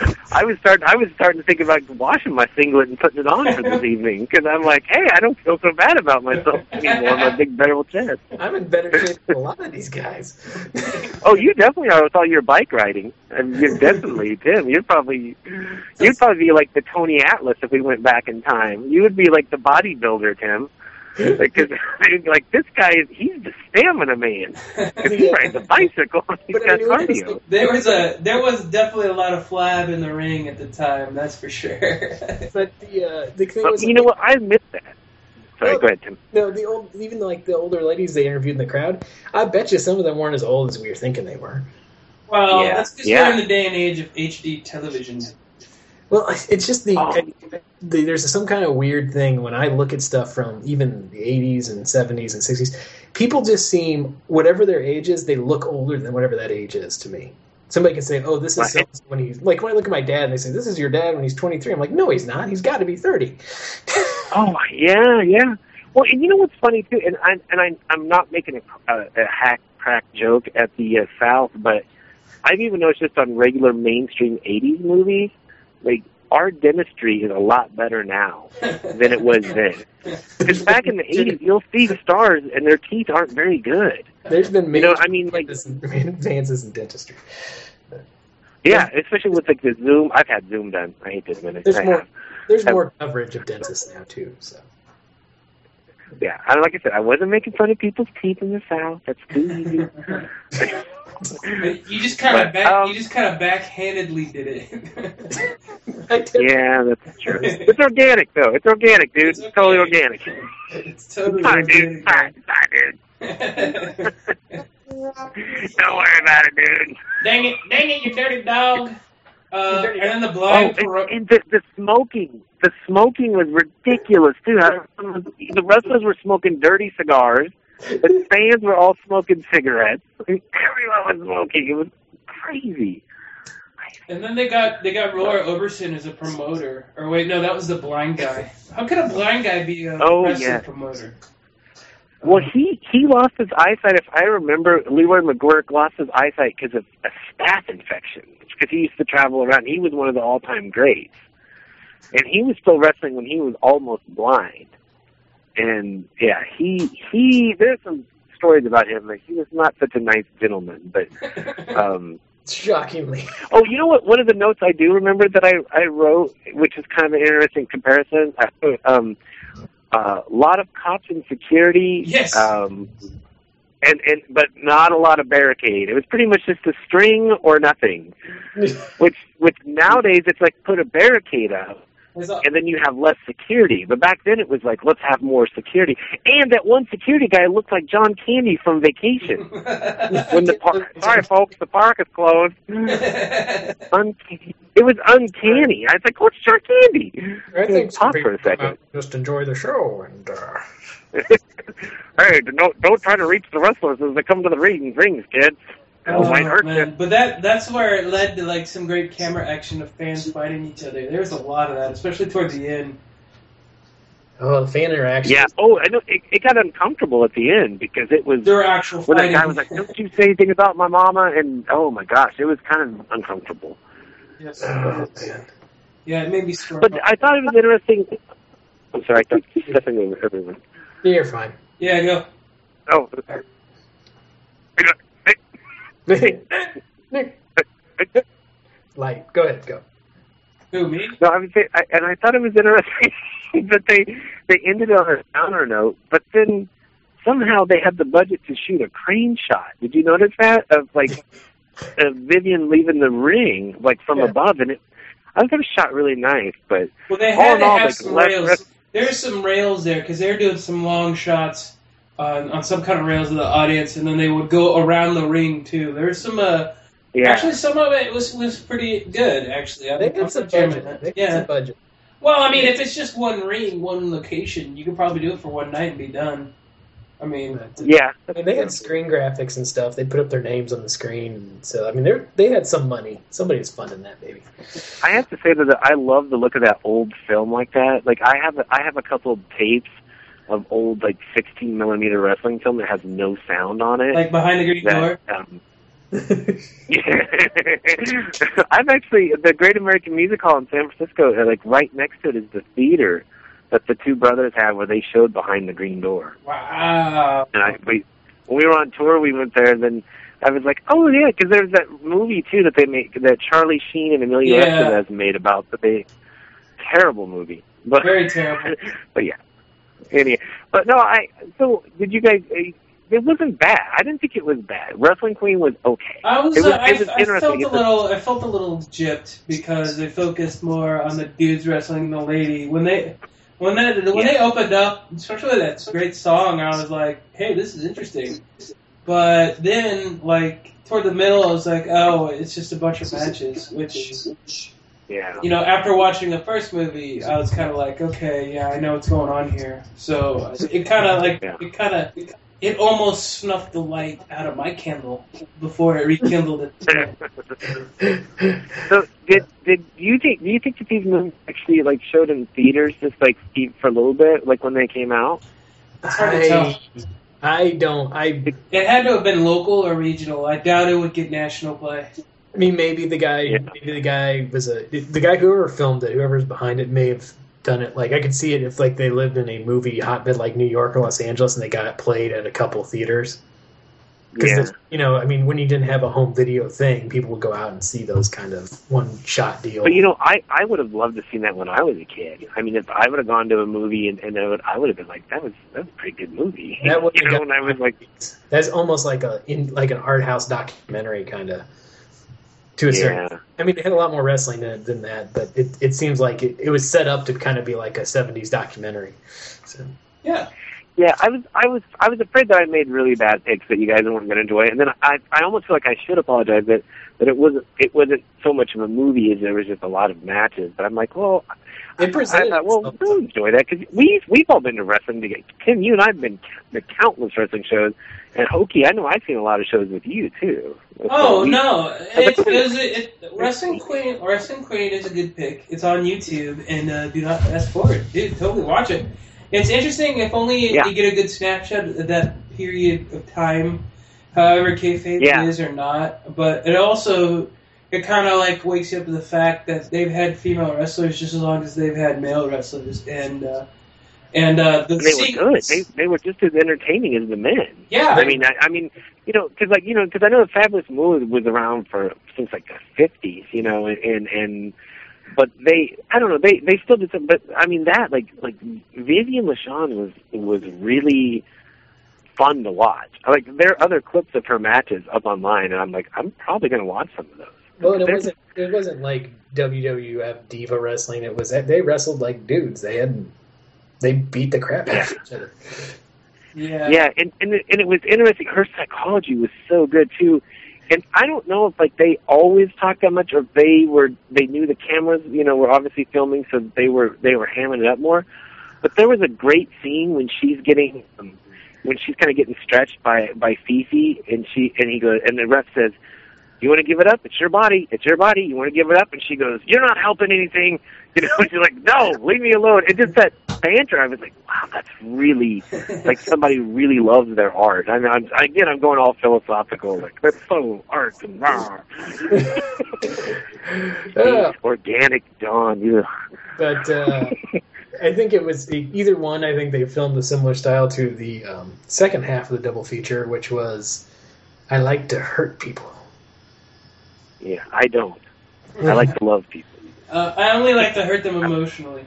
I was starting. I was starting to think about washing my singlet and putting it on for this evening, because I'm like, hey, I don't feel so bad about myself anymore. My big barrel chest. I'm in better shape than a lot of these guys. Oh, you definitely are with all your bike riding. I mean, you're definitely, Tim. You'd probably, you'd probably be like the Tony Atlas if we went back in time. You would be like the bodybuilder, Tim. Because like this guy is, he's the stamina man. Because he rides a bicycle, he's But I got mean, look at this cardio. thing. There was a there was definitely a lot of flab in the ring at the time, that's for sure. But the uh, the thing But was, you know what? I missed that. Sorry, No. go ahead, Tim. No, the old, even like the older ladies they interviewed in the crowd, I bet you some of them weren't as old as we were thinking they were. Well, Yeah, that's because yeah. we're in the day and age of H D television. Well, it's just the, Oh. the there's some kind of weird thing when I look at stuff from even the eighties and seventies and sixties. People just seem, whatever their age is, they look older than whatever that age is to me. Somebody can say, "Oh, this is Right. so when he's like." When I look at my dad and they say, "This is your dad when he's twenty-three," I'm like, "No, he's not. He's got to be thirty." Oh, yeah, yeah. Well, and you know what's funny too, and I and I I'm not making a, a, a hack crack joke at the uh, South, but I've even noticed just on regular mainstream eighties movies, like our dentistry is a lot better now than it was then. Because back in the eighties, you'll see stars and their teeth aren't very good. There's been You know, major I mean, like, advances in dentistry. yeah, especially with like the Zoom. I've had Zoom done. I hate this minute. There's I more. have. There's Have- more coverage of dentists now too. So. Yeah, I, like I said, I wasn't making fun of people's teeth in the South. That's too easy. You just kind of But, back, um, you just kind of backhandedly did it. I did- Yeah, that's true. It's organic, though. It's organic, dude. It's It's, totally okay. organic. It's totally Sorry, dude. Sorry, sorry, dude. Don't worry about it, dude. Dang it, dang it, you dirty dog. Uh, You dirty and then the Oh, blind and, pro- and the, the smoking. The smoking was ridiculous, too. I- The wrestlers were smoking dirty cigars. The fans were all smoking cigarettes. Everyone was smoking. It was crazy. and then they got they got Roy Orbison as a promoter. Or wait, no, that was the blind guy. How could a blind guy be a Oh, wrestling yeah. promoter? Well, he, he lost his eyesight. If I remember, Leroy McGuirk lost his eyesight because of a staph infection. Because he used to travel around. He was one of the all-time greats. And he was still wrestling when he was almost blind. And, yeah, he, he, there's some stories about him that he was not such a nice gentleman. But, um, Shockingly. oh, you know what? One of the notes I do remember that I, I wrote, which is kind of an interesting comparison, I put, um, a uh, lot of cops and security. Yes. Um, and, and, but not a lot of barricade. It was pretty much just a string or nothing. Which, which nowadays it's like put a barricade up. There's a- And then you have less security. But back then it was like, let's have more security. And that one security guy looked like John Candy from Vacation. When the park, sorry folks, the park is closed. Uncanny. It was uncanny. I was like, what's John Candy? I think Pop for a second. Just enjoy the show and. Uh... Hey, don't don't try to reach the wrestlers as they come to the ring, rings, kids. It Oh, might hurt man. you. But that that's where it led to like some great camera action of fans fighting each other. There's a lot of that, especially towards the end. Oh, the fan interaction. Yeah. Oh, I know. It, it got uncomfortable at the end because it was There were actual when that fighting. guy was like, "Don't you say anything about my mama?" And oh my gosh, it was kind of uncomfortable. Yes. Oh, man. Yeah, it made me swear. But I thought it was interesting. I'm sorry, I keep stepping over everyone. You're fine. Yeah, go. Oh. Light. Go ahead. Go. Who, me? No, I would say, I, and I thought it was interesting that they they ended on a downer note, but then somehow they had the budget to shoot a crane shot. Did you notice that of like uh, Vivian leaving the ring like from Yeah. above? And it, I thought it was shot really nice, but well, they all had in to all, have like, some less- rails. There's some rails there because they're doing some long shots on, on some kind of rails of the audience, and then they would go around the ring too. There's some. Uh, yeah. Actually, some of it was was pretty good. Actually, I They think got I'm some legitimate. budget. They got Yeah. some budget. Well, I mean, if it's just one ring, one location, you could probably do it for one night and be done. I mean, But, Yeah. I mean, they had screen graphics and stuff. They put up their names on the screen. So, I mean, they they had some money. Somebody was funding that, baby. I have to say that I love the look of that old film like that. Like I have, a, I have a couple of tapes of old like sixteen millimeter wrestling film that has no sound on it. like behind the green door. that, um, I'm actually the Great American Music Hall in San Francisco. uh, Like right next to it is the theater that the two brothers had, where they showed Behind the Green Door. Wow. And I, we, when we were on tour, we went there, and then I was like, "Oh yeah," because there's that movie too that they made, that Charlie Sheen and Emilio Yeah. Estevez made about, but they terrible movie. But Very terrible. but yeah. Anyway, but no, I. So did you guys? uh, It wasn't bad. I didn't think it was bad. Wrestling Queen was okay. I was, It was- uh, I, it was I interesting. felt a It's a- little, I felt a little gypped because they focused more on the dudes wrestling the lady. When they, when they, when they opened up, especially that great song, I was like, hey, this is interesting. But then, like toward the middle, I was like, oh, it's just a bunch of matches, which. Yeah. You know, after watching the first movie, I was kind of like, okay, yeah, I know what's going on here. So it kind of like, Yeah. it kind of, it almost snuffed the light out of my candle before it rekindled it. So did did you think? Do you think that these movies actually like showed in theaters just like for a little bit, like when they came out? It's hard to I, tell. I don't. I. It had to have been local or regional. I doubt it would get national play. I mean, maybe the guy. Yeah. Maybe the guy was a. The guy whoever filmed it, whoever's behind it, may have done it. Like I could see it if like they lived in a movie hotbed like New York or Los Angeles, and they got it played at a couple theaters. Because Yeah. you know, I mean, when you didn't have a home video thing, people would go out and see those kind of one shot deals. But you know, I I would have loved to seen that when I was a kid. I mean, if I would have gone to a movie and, and I would I would have been like, that was that was a pretty good movie. That would you know, and I was like, that's almost like a in like an art house documentary kind of. To a certain, yeah. I mean, it had a lot more wrestling in it than that, but it, it seems like it, it was set up to kind of be like a seventies documentary. So. Yeah. Yeah, I was, I was, I was afraid that I made really bad picks that you guys weren't going to enjoy, and then I, I almost feel like I should apologize that, that it wasn't, it wasn't so much of a movie as there was just a lot of matches. But I'm like, well, It presented I, I, well, we'll enjoy that because we've we've all been to wrestling together. Tim, you and I've been to countless wrestling shows, and Hokey, I know I've seen a lot of shows with you too. Oh So we- no! It, it, was- it, Wrestling Queen, Wrestling Queen is a good pick. It's on YouTube, and uh, do not fast forward, dude. Totally watch it. It's interesting. If only Yeah. you get a good snapshot of that period of time, however kayfabe Yeah. it is or not. But it also it kind of like wakes you up to the fact that they've had female wrestlers just as long as they've had male wrestlers, and uh, and uh, the And they se- were good. They they were just as entertaining as the men. Yeah. I mean, I, I mean, you know, because like you know, because I know the Fabulous Moods was around for since like the fifties, you know, and and but they, I don't know, they they still did some, but I mean that like like Vivian LaShawn was was really fun to watch. Like there are other clips of her matches up online, and I'm like, I'm probably gonna watch some of those. Well, and it They're- wasn't it wasn't like W W F diva wrestling. It was they wrestled like dudes. They had they beat the crap out of each other. yeah. Yeah, and and it, and it was interesting. Her psychology was so good too, and I don't know if like they always talked that much, or if they were they knew the cameras, you know, were obviously filming, so they were they were hamming it up more. But there was a great scene when she's getting um, when she's kind of getting stretched by by Fifi, and she and he goes, and the ref says, "You want to give it up? It's your body. It's your body. You want to give it up?" And she goes, "You're not helping anything." You know, and she's like, "No, leave me alone." It just that banter. I was like, "Wow, that's really like somebody who really loves their art." I mean, I'm, again, I'm going all philosophical. Like that's so art and rah. Yeah. Organic Dawn. Yeah. But uh, I think it was either one. I think they filmed a similar style to the um, second half of the double feature, which was I like to hurt people. Yeah, I don't. I like to love people. Uh, I only like to hurt them emotionally.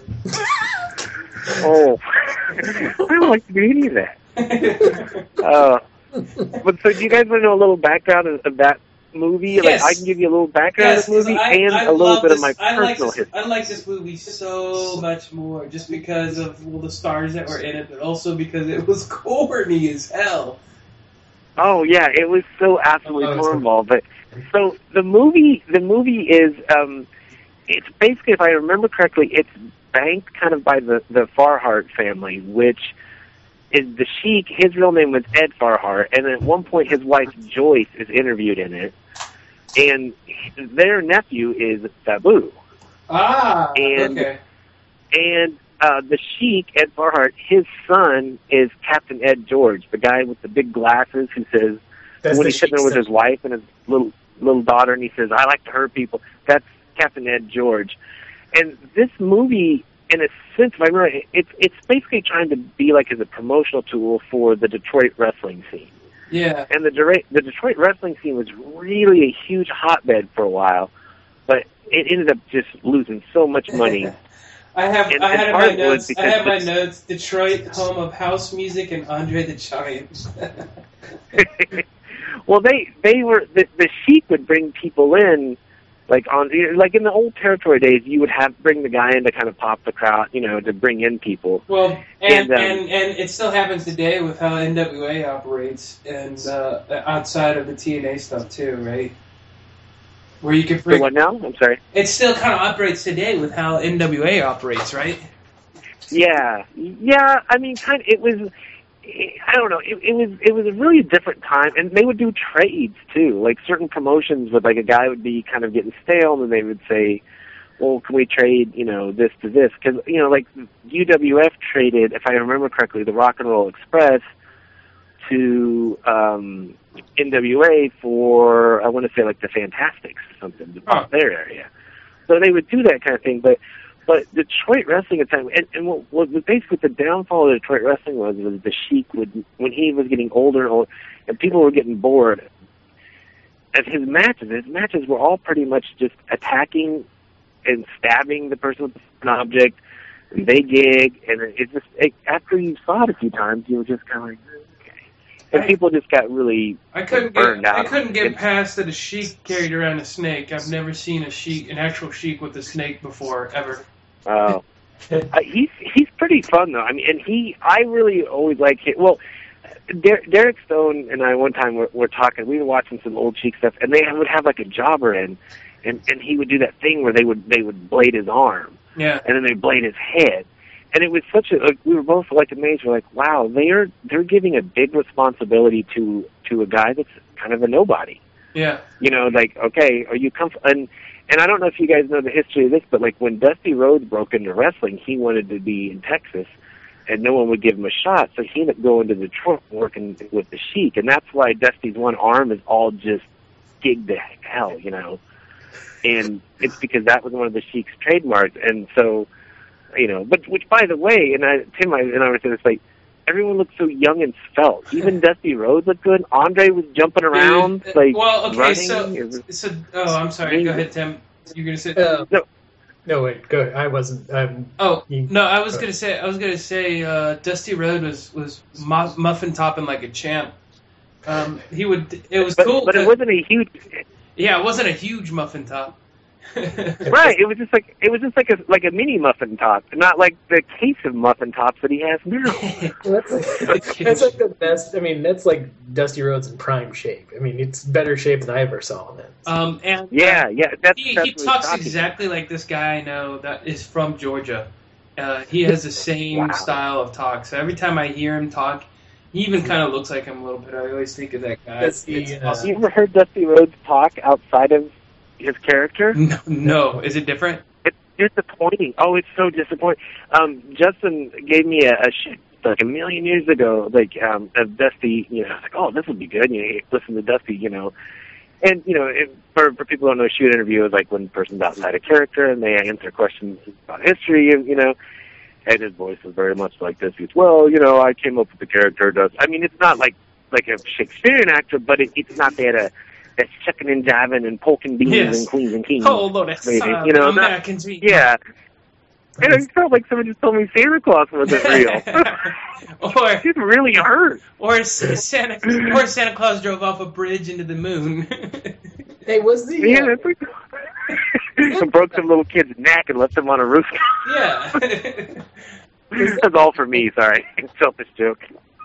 Oh, I don't like to do any of that. Uh, but so, do you guys want to know a little background of, of that movie. Yes. Like I can give you a little background Yes, of the movie I, and I a little love bit this, of my I like personal this, history. I like this movie so much more, just because of well, the stars that were in it, but also because it was corny as hell. Oh yeah, it was so absolutely Oh, cornball. But so the movie, the movie is, um, it's basically, if I remember correctly, it's banked kind of by the the Farhart family, which is the Sheik. His real name was Ed Farhart, and at one point his wife Joyce is interviewed in it, and their nephew is Sabu. Ah, And- okay. And uh, the Sheik, Ed Farhart, his son is Captain Ed George, the guy with the big glasses who says, That's when the he's sitting there with Sheik's his wife and his little little daughter, and he says, "I like to hurt people." That's Captain Ed George. And this movie, in a sense, if I remember, it's it's basically trying to be like as a promotional tool for the Detroit wrestling scene. Yeah. And the Detroit the Detroit wrestling scene was really a huge hotbed for a while, but it ended up just losing so much money. I have And- I and had in part my of it was notes I because had my the- notes Detroit, home of house music and Andre the Giant. Well, they they were the, the Sheik would bring people in, like on like in the old territory days. You would have bring the guy in to kind of pop the crowd, you know, to bring in people. Well, and And, um, and, and it still happens today with how N W A operates and uh, outside of the T N A stuff too, right? Where you can So bring what now? I'm sorry. it still kind of operates today with how N W A operates, right? Yeah, yeah. I mean, kind of. It was. I don't know. It, it was. It was a really different time, and they would do trades too. Like certain promotions, would like a guy would be kind of getting stale, and they would say, "Well, can we trade, you know, this to this?" Because you know, like U W F traded, if I remember correctly, the Rock and Roll Express to um, N W A for, I want to say, like the Fantastics or something to pop Huh. their area. So they would do that kind of thing, but. But Detroit wrestling at the time, and, and what, what basically the downfall of Detroit wrestling was, was the Sheik would, when he was getting older and older, and people were getting bored, at his matches, his matches were all pretty much just attacking and stabbing the person with an object, and they gig, and it just, it, after you saw it a few times, you were just kind of like, okay. And I- people just got really I couldn't burned get out. I couldn't get It's- past that a sheik carried around a snake. I've never seen a sheik, an actual sheik with a snake before ever. Oh. Uh, he's he's pretty fun though. I mean, and he I really always like him. Well, Der- Derek Stone and I one time were, were talking. We were watching some old Sheik stuff, and they would have like a jobber in, and and he would do that thing where they would they would blade his arm, Yeah. and then they blade his head, and it was such a like, we were both like amazed. We're like, wow, they are they're giving a big responsibility to to a guy that's kind of a nobody. Yeah. You know, like, okay, are you comfortable? And, and I don't know if you guys know the history of this, but like when Dusty Rhodes broke into wrestling, he wanted to be in Texas, and no one would give him a shot, so he ended up going to Detroit working with the Sheik, and that's why Dusty's one arm is all just gigged to hell, you know. And it's because that was one of the Sheik's trademarks, and so, you know, but which, by the way, and I, Tim I, and I were saying this, like, everyone looked so young and svelte. Even Dusty Rhodes looked good. Andre was jumping around, Dude, like, well, okay, running. so, It was- so, oh, I'm sorry. Go ahead, Tim. You're gonna say. Uh, No. No, wait, go ahead. I wasn't. Um, Oh you- no, I was go gonna say I was gonna say uh, Dusty Rhodes was was mu- muffin topping like a champ. Um, he would. It was but, cool. but it 'cause- wasn't a huge. yeah, it wasn't a huge muffin top. Right, it was just like it was just like a like a mini muffin top, not like the case of muffin tops that he has now. that's, like, that's like the best. I mean, that's like Dusty Rhodes in prime shape. I mean, it's better shape than I ever saw him in. Um, and Yeah, yeah, that's he, that's he what talks shocking. exactly like this guy I know that is from Georgia. Uh, he has the same Wow. style of talk. So every time I hear him talk, he even kind of looks like him a little bit. I always think of that guy. That's the, It's uh, You awesome. ever heard Dusty Rhodes talk outside of his character? No, no, is it different? It's disappointing. Oh, it's so disappointing. Um, Justin gave me a, a shit like a million years ago, like um, of Dusty. You know, I was like, oh, this would be good. You know, listen to Dusty. You know, and you know, it, for for people who don't know, a shoot interview is like when the person's outside of character and they answer questions about history. And you know, and his voice is very much like this. He's well, you know, I came up with the character. Does I mean, it's not like like a Shakespearean actor, but it, it's not that a that's chucking and jiving and poking beans Yes. and queens and kings. Oh, Lord, that's Maybe, uh, you know, I'm not- back and see. Yeah. And it felt like someone just told me Santa Claus wasn't real. or It really hurt. or S- Santa or Santa Claus drove off a bridge into the moon. Hey, was the Yeah, uh, that's like, and broke some little kid's neck and left him on a roof. Yeah. That's all for me. Sorry, selfish joke.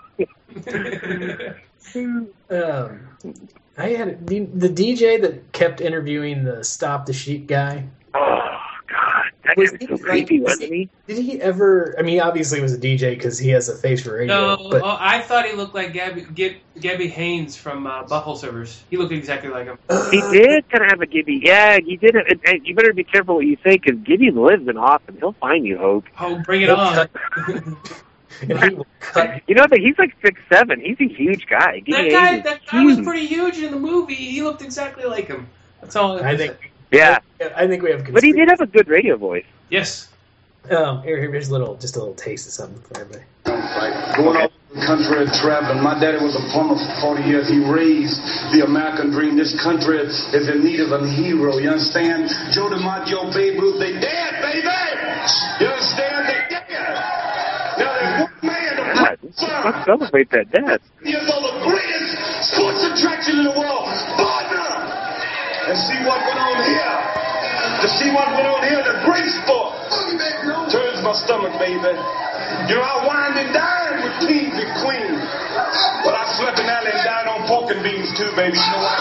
um, I had the, the D J that kept interviewing the Stop the Sheep guy. Oh God, that Was was he, so like, creepy, was wasn't he? Did he ever? I mean, obviously, he was a D J because he has a face for radio. No, but oh, I thought he looked like Gabby, Gab, Gabby Haynes from uh, Butthole Servers. He looked exactly like him. He did kind of have a Gibby. Yeah, he did. And, and you better be careful what you say because Gibby lives in Austin. He'll find you, Hope. Oh, bring it He'll on. and he will cut. You know that he's like six seven. He's a huge guy. Gibby That guy, Hayes is that guy was huge. pretty huge in the movie. He looked exactly like him. That's all. I think. Yeah, I think we have. but he did have a good radio voice. Yes. Um, here, here's a little, just a little taste of something for everybody. Right. Going all over the country and traveling. My daddy was a plumber for forty years. He raised the American dream. This country is in need of a hero. You understand? Joe DiMaggio, Babe Ruth, they dead, baby! You understand? They dead! Now there's one man God, let's celebrate that death. years old, the greatest sports attraction in the world, partner! And see what went on here. To see what went on here, the great sport. Turns my stomach, baby. You know, I wined and dined with kings and queens. But I slept in alley and died on pork and beans too, baby.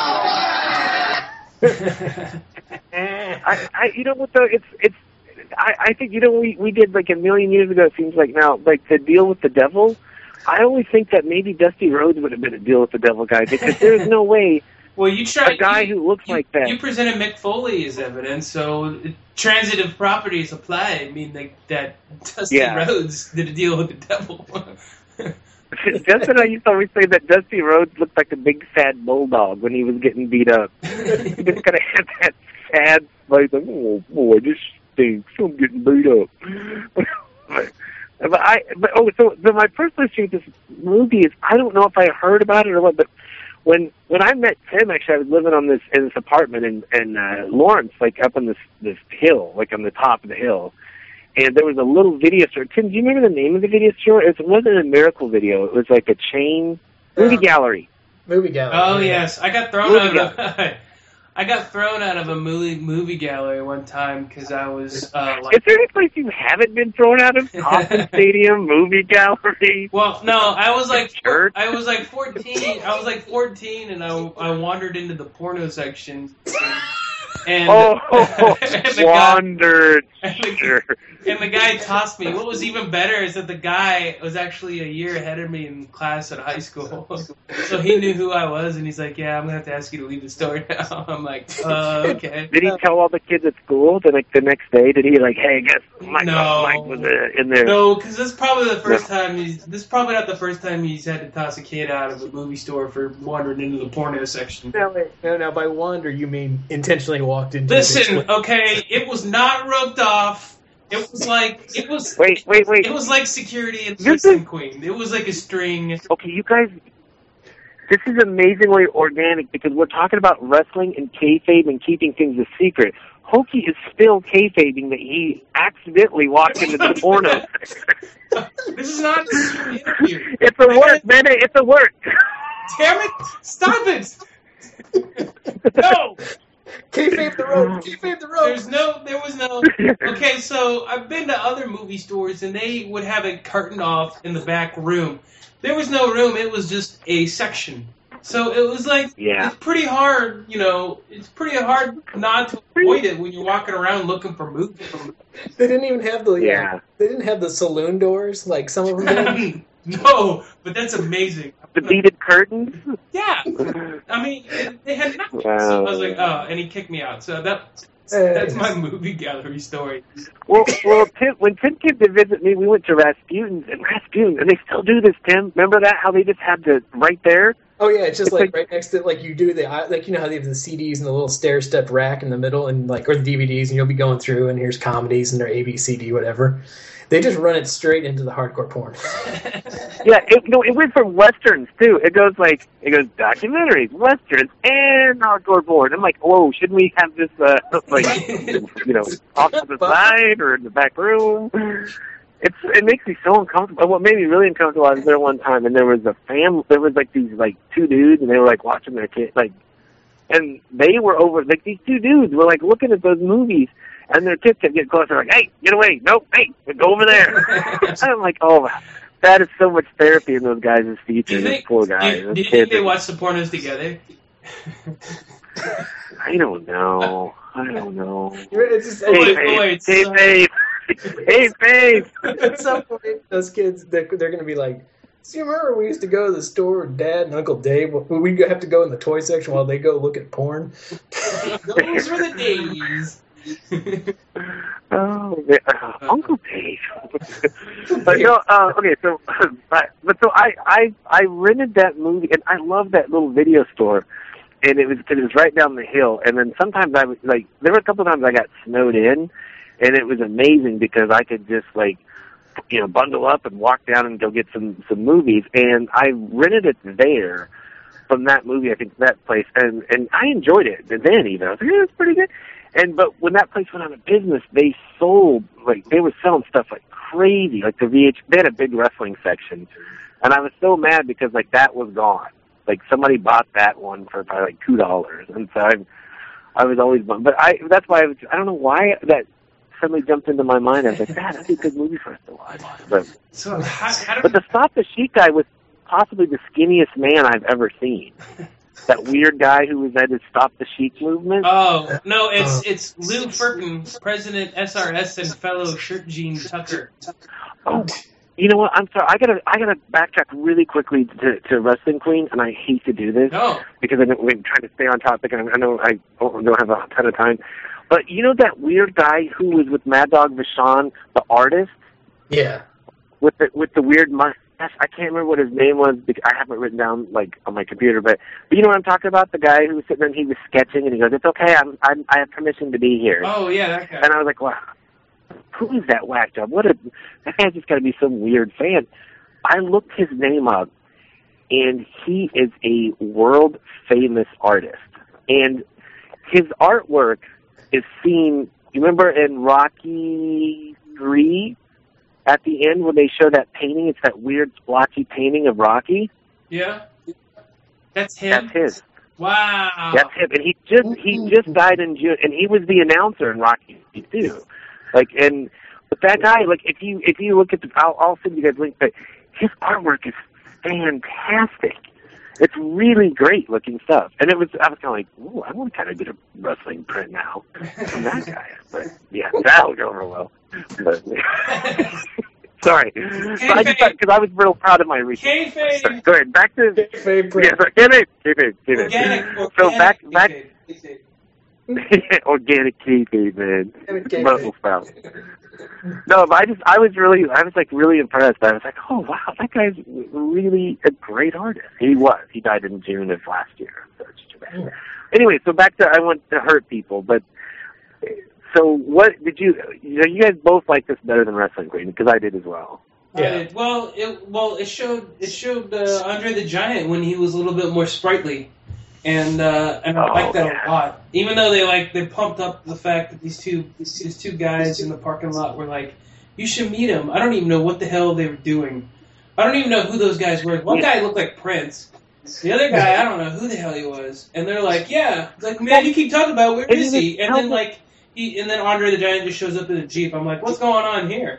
You know what? I, I, you know what though? It's, it's. I, I think you know we we did like a million years ago. It seems like now, like to deal with the devil. I always think that maybe Dusty Rhodes would have been a deal with the devil guy because there's no way. Well, you tried A guy you, who looks you, like that. You presented Mick Foley as evidence, so transitive properties apply. I mean, like that Dusty Yeah. Rhodes did a deal with the devil. Justin and I used to always say that Dusty Rhodes looked like a big sad bulldog when he was getting beat up. He just kind of had that sad face, like, oh boy, this stinks. I'm getting beat up. But I, but oh, so, so my first issue with this movie is I don't know if I heard about it or what, but when when I met Tim, actually, I was living on this in this apartment in in uh, Lawrence, like up on this this hill, like on the top of the hill. And there was a little video store. Tim, do you remember the name of the video store? It wasn't a Miracle Video. It was like a chain movie Um, gallery. Movie gallery. Oh yes, I got thrown Movie out of. I got thrown out of a movie movie gallery one time because I was uh, like. Is there any place you haven't been thrown out of? Austin Stadium, movie gallery. Well, no, I was like Church? I was like fourteen. I was like fourteen, and I I wandered into the porno section. And, Oh, and the guy- wandered. and the- Sure. And the guy tossed me. What was even better is that the guy was actually a year ahead of me in class at high school. So he knew who I was, and he's like, yeah, I'm going to have to ask you to leave the store now. I'm like, uh, okay. Did he tell all the kids at school the, like, the next day? Did he, like, hey, guess Mike, No. Mike was uh, in there? No, because this is probably the first time he's, this is probably not the first time he's had to toss a kid out of a movie store for wandering into the porno section. No, wait, no, no. By wander, you mean intentionally walked into. Listen, the okay, it was not roped off. It was like, it was, Wait, wait, wait. it was like security in This Citizen is- Queen. It was like a string. Okay, you guys, this is amazingly organic because we're talking about wrestling and kayfabe and keeping things a secret. Hokey is still kayfabing that he accidentally walked into the porno. This is not an interview. It's a work, man. It's a work. Damn it! Stop it! No! Kayfabe the road. Kayfabe the road. There's no, there was no. Okay, so I've been to other movie stores and they would have it curtained off in the back room. There was no room, it was just a section. So it was like, Yeah. it's pretty hard, you know, it's pretty hard not to avoid it when you're walking around looking for movies. They didn't even have the. Yeah. They didn't have the saloon doors like some of them did. No, but that's amazing. The beaded curtains. Yeah. I mean, it, they had nothing. Wow. So I was like, oh, and he kicked me out. So that that's my movie gallery story. Well, well, Tim, when Tim came to visit me, we went to Rasputin's, and Rasputin, and they still do this, Tim. Remember that? How they just had the right there? Oh yeah, it's just It's like, like- right next to like you do the like you know how they have the C Ds and the little stair step rack in the middle and like or the D V Ds and you'll be going through and here's comedies and they're A B C D whatever. They just run it straight into the hardcore porn. Yeah, it, no, it went from westerns too. It goes like it goes documentaries, westerns, and hardcore porn. I'm like, whoa, shouldn't we have this uh, like you know off to the side or in the back room? It's it makes me so uncomfortable. What made me really uncomfortable, I was there one time, and there was a fam. There was like these like two dudes, and they were like watching their kid, like And they were over, like, these two dudes were, like, looking at those movies, and their kids kept getting closer, like, hey, get away. Nope, hey, go over there. I'm like, oh, that is so much therapy in those guys' future, those poor guys. Do, do you think they watch the pornos together? I don't know. I don't know. It's just, Hey, Wait, babe. wait, Hey, so- babe. Hey, babe. at some point, those kids, they're, they're going to be like, see, remember we used to go to the store with Dad and Uncle Dave? We have to go in the toy section while they go look at porn. Those were the days. Oh, man. Uh, Uncle Dave. But no, uh, okay, so, but, but so I, I, I rented that movie, and I love that little video store, and it was, cause it was right down the hill, and then sometimes I was, like, there were a couple of times I got snowed in, and it was amazing because I could just, like, you know, bundle up and walk down and go get some, some movies, and I rented it there from that movie, I think, that place, and, and I enjoyed it then even. I was like, yeah, it's pretty good. And but when that place went out of business, they sold, like, they were selling stuff like crazy, like the V H. They had a big wrestling section, and I was so mad because like that was gone. Like somebody bought that one for probably like two dollars, and so I, I was always bummed. But I that's why I was, I don't know why that suddenly jumped into my mind. I was like, that that'd be a good movie for us to watch. But So how, how do but the Stop the Sheep guy was possibly the skinniest man I've ever seen. That weird guy who was at his Stop the Sheep movement. Oh no, it's it's Lou Furton, President S R S and fellow Shirt Jean Tucker. Oh, you know what? I'm sorry. I gotta I gotta backtrack really quickly to, to Wrestling Queen, and I hate to do this No. because I know we're trying to stay on topic, and I know I don't have a ton of time. But you know that weird guy who was with Mad Dog Vachon, the artist, Yeah. with the with the weird mustache. I can't remember what his name was because I have it written down like on my computer. But, but you know what I'm talking about? The guy who was sitting there and he was sketching, and he goes, "It's okay. I'm, I'm I have permission to be here." Oh yeah, that guy. And I was like, wow, who is that whack job? What a, that guy's just got to be some weird fan. I looked his name up, and he is a world-famous artist. And his artwork is seen, you remember in Rocky three, at the end when they show that painting, it's that weird splotchy painting of Rocky? Yeah. That's him. That's his. Wow. That's him, and he just he just died in June, and he was the announcer in Rocky too. Like, and but that guy, like, if you if you look at the, I'll, I'll send you guys a link, but his artwork is fantastic. It's really great looking stuff, and it was I was kind of like, ooh, I want to kind of get a wrestling print now from that guy. But yeah, that'll go real well. But, sorry, so I just because I was real proud of my research. Kayfabe. Go ahead, back to Kayfabe print. yeah, sorry, kayfabe, kayfabe, kayfabe. Organic, organic. So back back. Kayfabe. Organic kayfabe, man. Organic kayfabe. Muscle spout. No, but I just, I was really, I was like really impressed. I was like, oh wow, that guy's really a great artist. He was. He died in June of last year. So it's too bad. Anyway, so back to, I want to hurt people, but so what did you, you know, you guys both like this better than Wrestling Queen, because I did as well. Yeah. Uh, well, it well it showed it showed uh, Andre the Giant when he was a little bit more sprightly, and uh, and I Oh, like that yeah. a lot. Even though they like they pumped up the fact that these two these, these two guys in the parking lot were like, you should meet him. I don't even know what the hell they were doing. I don't even know who those guys were. One guy looked like Prince. The other guy, I don't know who the hell he was. And they're like, yeah, like man, you keep talking about where is he? And then like he and then Andre the Giant just shows up in a Jeep. I'm like, what's going on here?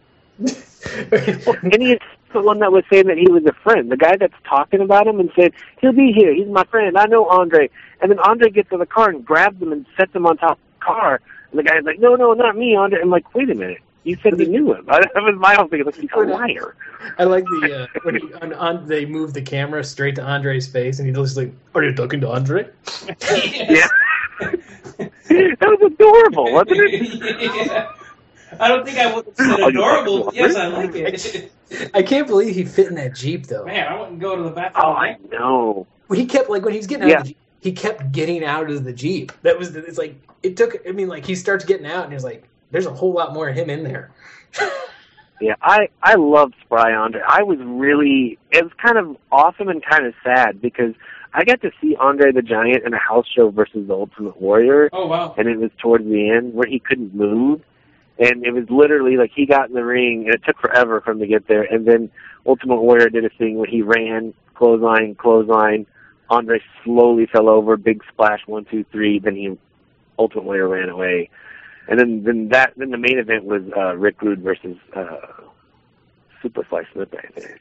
And he's the one that was saying that he was a friend. The guy that's talking about him and said, he'll be here. He's my friend. I know Andre. And then Andre gets in the car and grabs him and sets him on top of the car. And the guy's like, no, no, not me, Andre. I'm like, wait a minute. You said you knew him. That was my whole thing. Like, he's a liar. I like the uh, when he, on, on, they move the camera straight to Andre's face, and he just like, "Are you talking to Andre?" Yeah. That was adorable, wasn't it? Yeah. I don't think I would have said Oh, you adorable. like it? Yes, I like it. I can't believe he fit in that Jeep though. Man, I wouldn't go to the bathroom. Oh, I know. He kept like when he was getting out Yeah. of the Jeep, he kept getting out of the Jeep. That was the, it's like it took. I mean, like he starts getting out, and he's like, "There's a whole lot more of him in there." Yeah, I, I loved Spry Andre. I was really, it was kind of awesome and kind of sad because I got to see Andre the Giant in a house show versus the Ultimate Warrior, Oh, wow. and it was towards the end where he couldn't move. And it was literally like he got in the ring, and it took forever for him to get there. And then Ultimate Warrior did a thing where he ran, clothesline, clothesline, Andre slowly fell over, big splash, one, two, three. Then he ultimately ran away, and then then that then the main event was uh, Rick Rude versus uh, Superfly Smith, I think.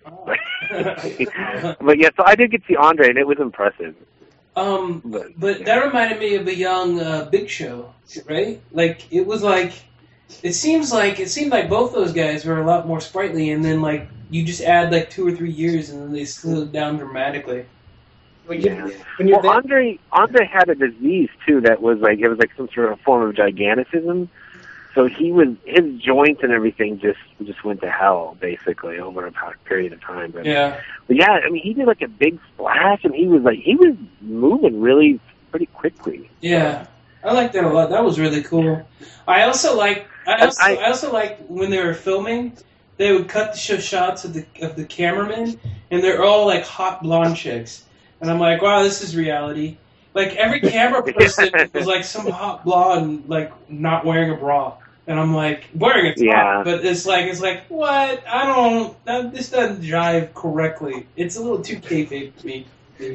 Oh. But yeah, so I did get to see Andre, and it was impressive. Um, but, but that reminded me of a young uh, Big Show, right? Like it was like, it seems like it seemed like both those guys were a lot more sprightly, and then like you just add like two or three years, and then they slowed down dramatically. When Yeah. you, when you're Well, that- Andre Andre had a disease too that was like it was like some sort of form of gigantism. So he was his joints and everything just just went to hell basically over a period of time. But, Yeah. but yeah, I mean he did like a big splash and he was like he was moving really pretty quickly. Yeah, I like that a lot. That was really cool. I also like I also I, I- also like when they were filming, they would cut the show shots of the of the cameramen, and they're all like hot blonde chicks, and I'm like, wow, this is reality. Like every camera person was like some hot blonde, like not wearing a bra, and I'm like wearing a top, Yeah. but it's like it's like what? I don't. That, this doesn't jive correctly. It's a little too kayfabe to me.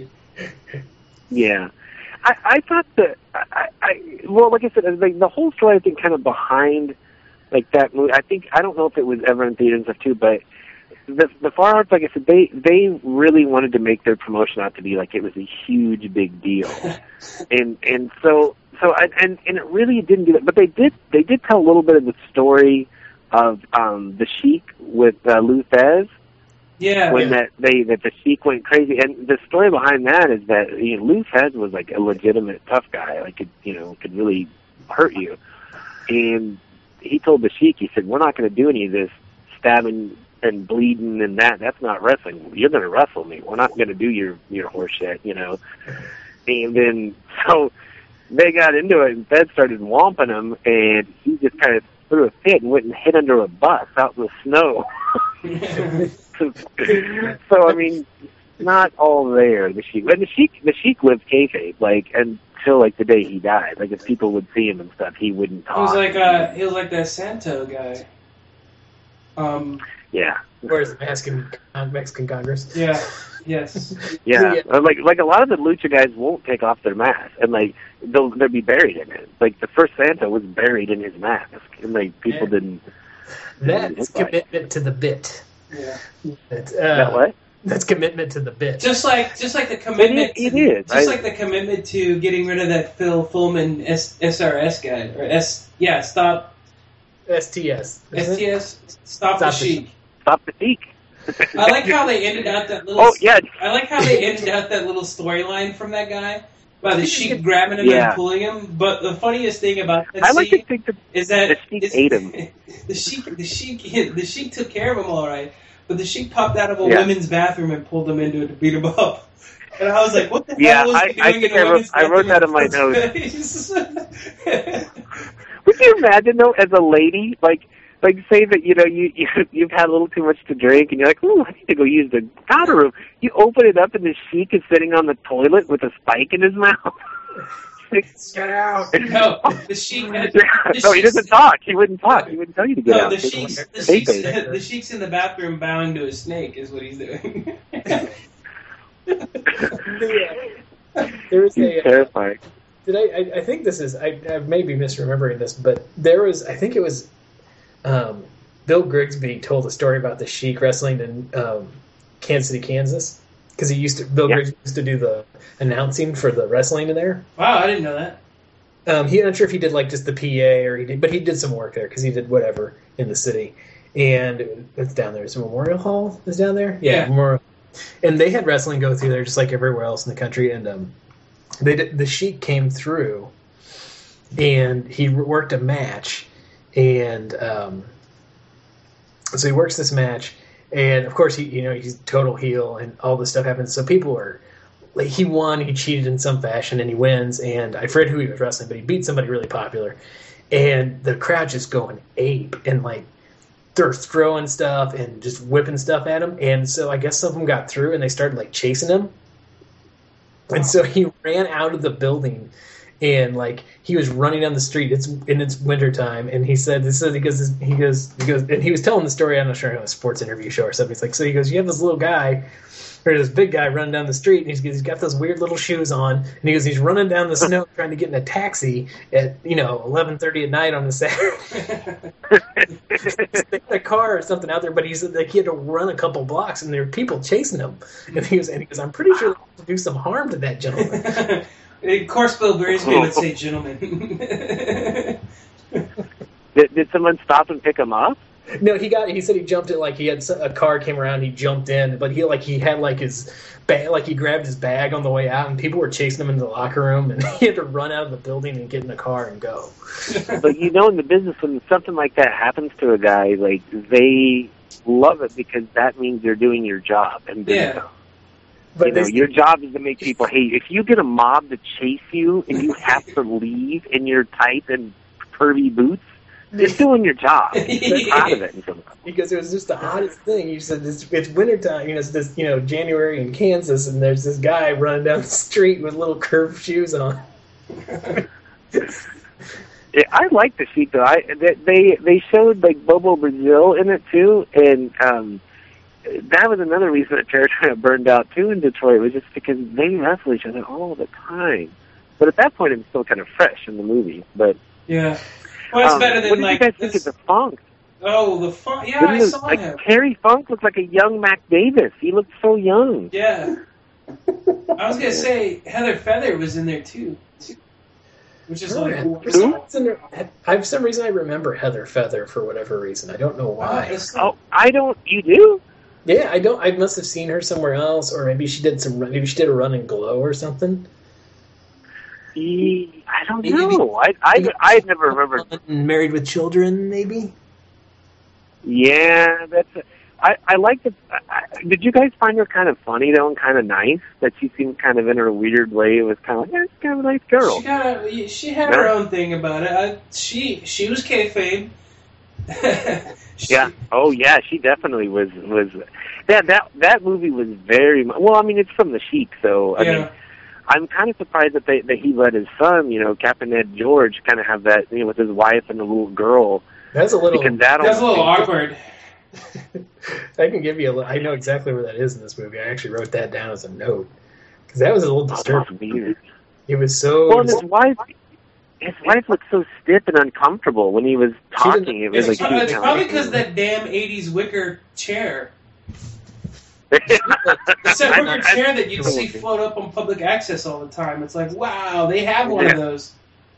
Yeah. I, I thought that I, I well, like I said, like the whole story I think kind of behind like that movie. I think I don't know if it was ever in theaters and stuff too, but the the Far Arts, like I said, they they really wanted to make their promotion out to be like it was a huge big deal, and and so so I, and and it really didn't do that, but they did they did tell a little bit of the story of um the Sheik with uh, Lou Thesz. Yeah. When that they that the Sheik went crazy, and the story behind that is that you know, Lou Thesz was like a legitimate tough guy, like could you know could really hurt you, and he told the Sheik, he said, "We're not going to do any of this stabbing and bleeding and that. That's not wrestling. You're going to wrestle me. We're not going to do your your horse shit, you know." And then so they got into it, and Thesz started whomping him, and he just kind of threw a fit and went and hid under a bus out in the snow. So I mean, not all there. The Sheik, and the Sheik, the Sheik lived kayfabe like until like the day he died. Like if people would see him and stuff, he wouldn't talk. He was like uh, he was like that Santo guy. Um. yeah, where's the Mexican Mexican Congress? Yeah. Yes. yeah. Yeah. Uh, Like like a lot of the lucha guys won't take off their mask, and like they'll they'll be buried in it. Like the first Santa was buried in his mask, and like people Yeah. didn't. That's didn't commitment to the bit. Yeah. That's, uh, That what? That's commitment to the bit. Just like just like the commitment. It is, to, it is. Just I- like the commitment to getting rid of that Phil Fullman S, SRS guy or S. Yeah. Stop S T S. S T S. Stop, Stop the the Sheik. Stop the Sheik. I like how they ended out that little. Oh yeah. I like how they ended out that little storyline from that guy by the Sheik grabbing him Yeah. and pulling him. But the funniest thing about that I like scene to think that is that the Sheik it's- ate him. The Sheik, the Sheik, the Sheik took care of him all right, but the Sheik popped out of a Yeah. women's bathroom and pulled him into it to beat him up. And I was like, "What the Yeah, hell was I- he I doing think in a I wrote- women's I wrote that in my bathroom?" Would you imagine though, as a lady, like, like say that you know you, you you've had a little too much to drink, and you're like, "Oh, I need to go use the powder room." You open it up, and the Sheik is sitting on the toilet with a spike in his mouth. Get out. No, the Sheik. Yeah, The no, he Sheik's- doesn't talk. He wouldn't talk. He wouldn't tell you to get No, out. the It's Sheik's, like the, a Sheik's, kayfabe. the Sheik's in the bathroom bowing to a snake is what he's doing. There was He's a. Uh, terrifying. did I, I? I think this is. I, I may be misremembering this, but there was. I think it was. Um, Bill Grigsby told a story about the Sheik wrestling in um, Kansas City, Kansas, because he used to. Bill Yeah. Grigsby used to do the announcing for the wrestling in there. Wow, I didn't know that. Um, he, I'm not sure if he did like just the P A or he did, but he did some work there because he did whatever in the city. And it's down there. It's Memorial Hall is down there. Yeah. Memorial. And they had wrestling go through there just like everywhere else in the country. And um, they did, the Sheik came through, and he worked a match, and um, so he works this match, and of course he, you know, he's total heel, and all this stuff happens. So people are. Like he won, he cheated in some fashion, and he wins. And I forget who he was wrestling, but he beat somebody really popular. And the crowd just going ape, and like they're throwing stuff and just whipping stuff at him. And so I guess some of them got through, and they started like chasing him. And so he ran out of the building, and like he was running down the street. It's in it's wintertime, and he said this is he goes he goes he goes and he was telling the story. I'm not sure on a sports interview show or something. He's like, so he goes, you have this little guy. there's this big guy running down the street, and he's, he's got those weird little shoes on, and he goes, he's running down the snow trying to get in a taxi at, you know, eleven thirty at night on a Saturday. They had a car or something out there, but he's like, he had to run a couple blocks, and there were people chasing him. And he was, and he goes, I'm pretty sure they have to do some harm to that gentleman. Of course, Bill Brisby would say gentleman. Did, did someone stop and pick him up? No, he got. He said he jumped it like he had a car came around. He jumped in, but he like he had like his bag, like he grabbed his bag on the way out, and people were chasing him into the locker room, and he had to run out of the building and get in the car and go. But you know, in the business, when something like that happens to a guy, like they love it because that means you're doing your job. And Yeah. But you know, this- your job is to make people hate. If you get a mob to chase you and you have to leave in your tight and curvy boots, you're doing your job. You're proud of it. In some way. because it was just the hottest thing. You said it's, it's wintertime, you know, it's this, you know, January in Kansas, and there's this guy running down the street with little curved shoes on. Yeah, I like the sheet though. I they they showed like Bobo Brazil in it too, and um, that was another reason that Tarantino burned out too in Detroit, was just because they wrestle each other all the time. But at that point, it was still kind of fresh in the movie. But Yeah. Well, it's um, better than what did like you guys this. think of the Funk? Oh, the fun. Yeah, Didn't I it- saw like him. Terry Funk looked like a young Mac Davis. He looked so young. Yeah. I was gonna say Heather Feather was in there too, which is like. For some reason, I, for some reason, I remember Heather Feather for whatever reason. I don't know Oh, why. it's- Oh, I don't. You do? Yeah, I don't. I must have seen her somewhere else, or maybe she did some. Maybe she did a Run and Glow or something. E- I don't Maybe- know. I I I never remembered. Married with Children, maybe. Yeah, that's. I I like the. I, I- did you guys find her kind of funny though, and kind of nice? That she seemed kind of in her weird way. It was kind of like, yeah, she's kind of a nice girl. She got a, she had her own thing about it. I, she she was kayfabe. She- Yeah. Oh yeah, she definitely was was. That that that movie was very mu- well. I mean, it's from the Sheik, so I Yeah. mean, I'm kind of surprised that they that he let his son, you know, Captain Ed George, kind of have that, you know, with his wife and the little girl. That's a little. Because that That's a little awkward. I can give you a. li- I know exactly where that is in this movie. I actually wrote that down as a note because that was a little Oh, disturbing. that's weird. It was so. Well, and his wife, his wife looked so stiff and uncomfortable when he was talking. It was It's, like she was it's kinda probably like- because that damn eighties wicker chair. I It's that know, wicker I- chair that you'd see float up on public access all the time. It's like, wow, they have one of Yeah. those.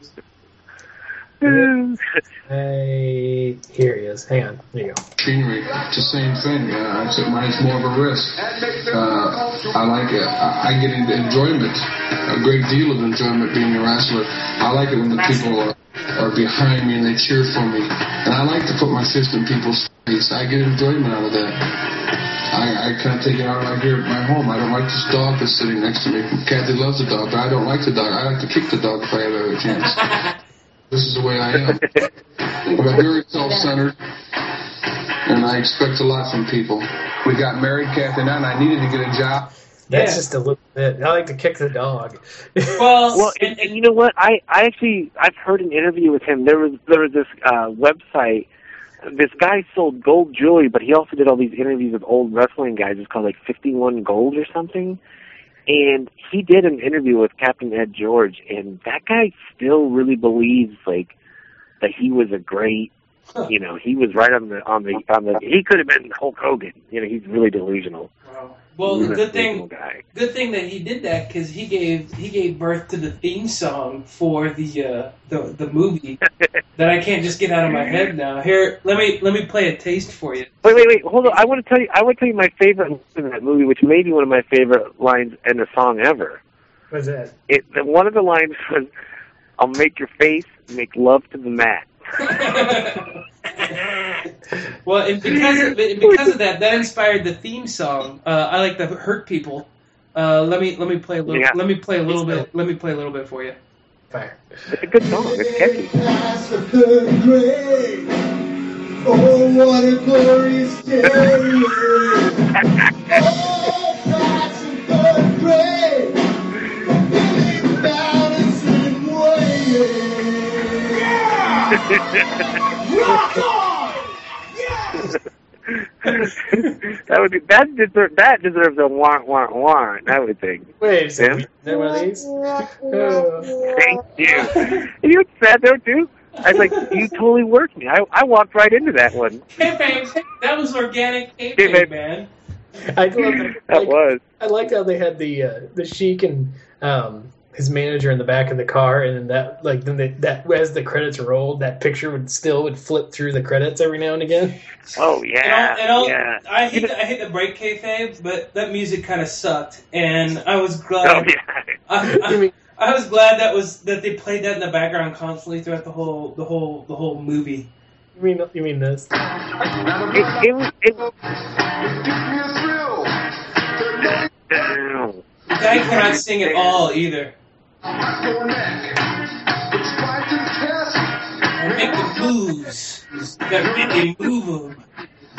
Hey, here he is. Hang on. There you go. Machinery, it's the same thing. Uh, except mine's more of a risk. Uh, I like it. I, I get en- enjoyment, a great deal of enjoyment being a wrestler. I like it when the people are, are behind me and they cheer for me. And I like to put my fist in people's face. I get enjoyment out of that. I, I kind of take it out right here at my home. I don't like this dog that's sitting next to me. Kathy loves the dog, but I don't like the dog. I like to kick the dog if I have a chance. This is the way I am. I'm very self-centered, and I expect a lot from people. We got married, Kathy and I, and I needed to get a job. That's Yeah. just a little bit. I like to kick the dog. Well, Well, and, and you know what? I, I actually I've heard an interview with him. There was there was this uh, website. This guy sold gold jewelry, but he also did all these interviews with old wrestling guys. It's called like fifty-one Gold or something. And he did an interview with Captain Ed George, and that guy still really believes like that he was a great. You know, he was right on the on the on the. He could have been Hulk Hogan. You know, he's really delusional. wow. Well, He's the a good delusional thing, guy. good thing that he did that because he gave he gave birth to the theme song for the uh, the the movie that I can't just get out of my head now. Here, let me let me play a taste for you. Wait, wait, wait. Hold on. I want to tell you. I want to tell you my favorite line in that movie, which may be one of my favorite lines in a song ever. What's that? It. One of the lines was, "I'll make your face make love to the mat." Well, and because of and because of that, that inspired the theme song. Uh, I like the Hurt People. Uh, let me let me play a little. Yeah. Let me play a little bit. Let me play a little bit for you. Fire. It's a good song. It's catchy. Oh, what a glorious day! Oh, that's a good grade! Feeling down in same way! Yeah! Rock on! Yes! that would that deserves that deserves a warrant, warrant, warrant. I would think. Wait, so Yeah. we know one of these? Oh. Thank you. And you sat there too. I was like, you totally worked me. I I walked right into that one. Kayfabe. That was organic kayfabe, Kayfabe. man. I love that. That Like, was. I liked how they had the uh, the Sheik and um, his manager in the back of the car, and then that like then they, that as the credits rolled, that picture would still would flip through the credits every now and again. Oh yeah. And all, and all, yeah. I hate to, I hate to break kayfabe, but that music kind of sucked, and I was glad. Oh yeah. I, I, I was glad that was that they played that in the background constantly throughout the whole the whole the whole movie. You mean you mean this? It, it was. It, Damn. The guy cannot sing at all either. And make the moves. You gotta really move them.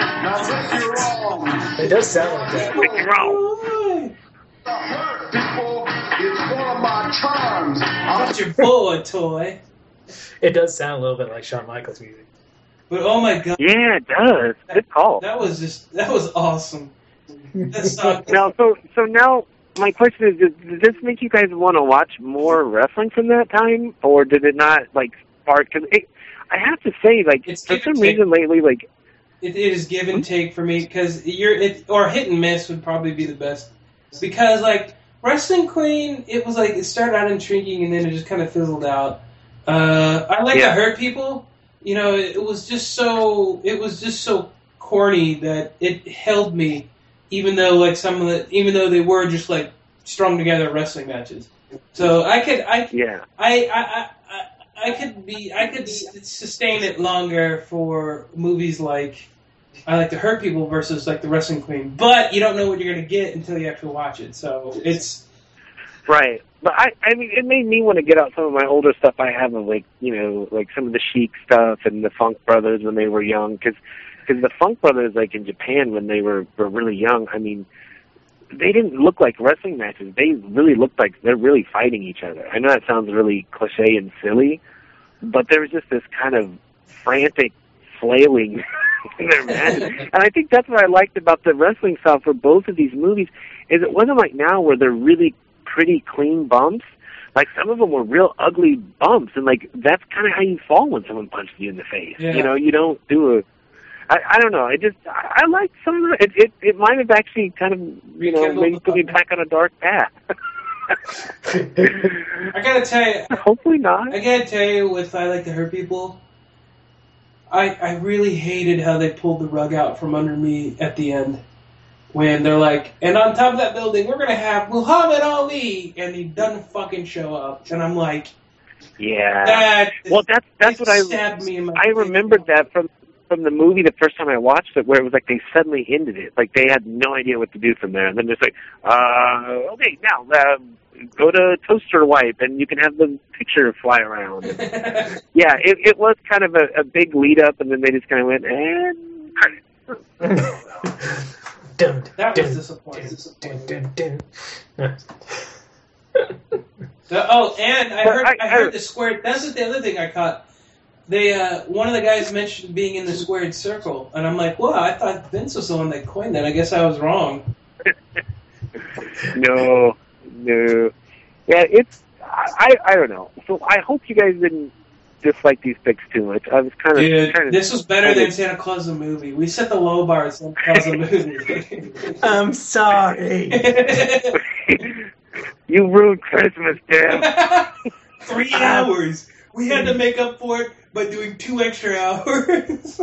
It does sound like that. Make it wrong. People, it's one of my charms. What's your boy toy? It does sound a little bit like Shawn Michaels music. But oh my god, Yeah, it does. Good call. that was just that was awesome. That sucked. Now, so so now my question is: Does, does this make you guys want to watch more wrestling from that time, or did it not like spark? Because I have to say, like It's for give some and take. reason lately, like It, it is give and take for me because you're it or hit and miss would probably be the best because like Wrestling Queen, it was like it started out intriguing and then it just kind of fizzled out. Uh, I like Yeah. to hurt people. You know, it, it was just so it was just so corny that it held me, even though like some of the even though they were just like strung together wrestling matches. So I could I yeah, I I. I I could be, I could s- sustain it longer for movies like I Like to Hurt People versus like The Wrestling Queen, but you don't know what you're gonna get until you actually watch it. So it's right. But I, I mean, it made me want to get out some of my older stuff I have of like you know like some of the Chic stuff and the Funk Brothers when they were young, because the Funk Brothers like in Japan when they were were really young. I mean. They didn't look like wrestling matches. They really looked like they're really fighting each other. I know that sounds really cliche and silly, but there was just this kind of frantic flailing in their matches. And I think that's what I liked about the wrestling style for both of these movies, is it wasn't like now where they're really pretty clean bumps. Like some of them were real ugly bumps, and like that's kind of how you fall when someone punches you in the face. Yeah. You know, you don't do a I, I don't know. I just I, I like some of it. It it might have actually kind of you know Rekindled maybe the put me fire. back on a dark path. I gotta tell you, Hopefully not. I gotta tell you, with I Like to Hurt People, I I really hated how they pulled the rug out from under me at the end when they're like, and on top of that building we're gonna have Muhammad Ali, and he doesn't fucking show up, and I'm like, Yeah. that Well, that's that's it what I stabbed me in my I remembered that from from the movie the first time I watched it, where it was like they suddenly ended it, like they had no idea what to do from there, and then it's like, uh, okay, now uh, go to Toaster Wipe, and you can have the picture fly around. Yeah, it it was kind of a, a big lead up, and then they just kind of went and. Dun, That dun, was disappointing. dun, dun, dun, dun. The- oh, and I But heard I- I, heard the squared. That's the other thing I caught. They uh, one of the guys mentioned being in the squared circle, and I'm like, wow, I thought Vince was the one that coined that. I guess I was wrong. No, no. Yeah, it's I I don't know. So I hope you guys didn't dislike these picks too much. I was kind of Dude, trying to. this was better than Santa Claus the movie. We set the low bar at Santa Claus the movie. I'm sorry. You ruined Christmas, Tim. Three hours. We had to make up for it by doing two extra hours.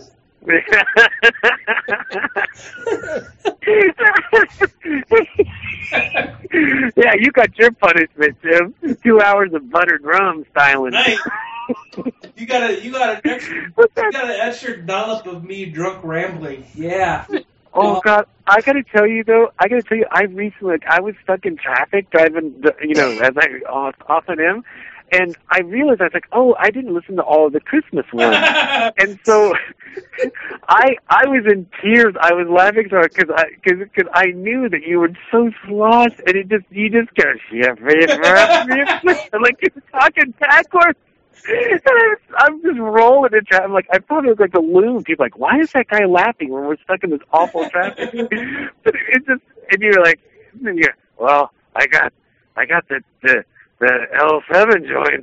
Yeah, you got your punishment, Tim. Two hours of buttered rum styling. Right. You got a you got an extra you got an extra dollop of me drunk rambling. Yeah. Oh God, I gotta tell you though, I gotta tell you, I recently, like, I was stuck in traffic driving, the, you know, as I often am, and I realized I was like, oh, I didn't listen to all of the Christmas ones, and so I I was in tears. I was laughing so hard because I because because I knew that you were so sloshed, and it just you just go, yeah, like you're talking backwards. And I'm, I'm just rolling in traffic. I'm like, I probably look like a loon. People are like, why is that guy laughing when we're stuck in this awful traffic? But it's just, and you're like, and you're, well, I got, I got the the, the L seven joint.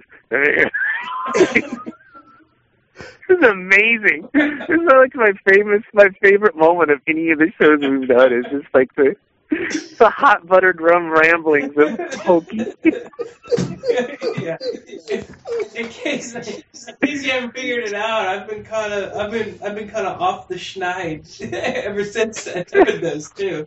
This is amazing. This is like my famous, my favorite moment of any of the shows we've done. Is just like the the hot buttered rum ramblings of Hokey. Yeah. In, in case, in case you haven't figured it out, I've been kind of, I've been, I've been kind of off the schneid ever since doing those too.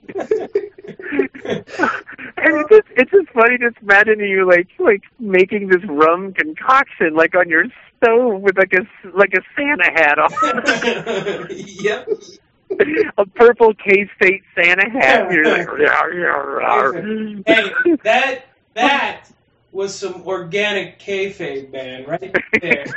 And it's just, it's just funny to imagine you like like making this rum concoction like on your stove with like a like a Santa hat on. Yep. A purple K-State Santa hat. You're like, rawr, rawr, rawr. Hey, that that was some organic kayfabe, man, right there.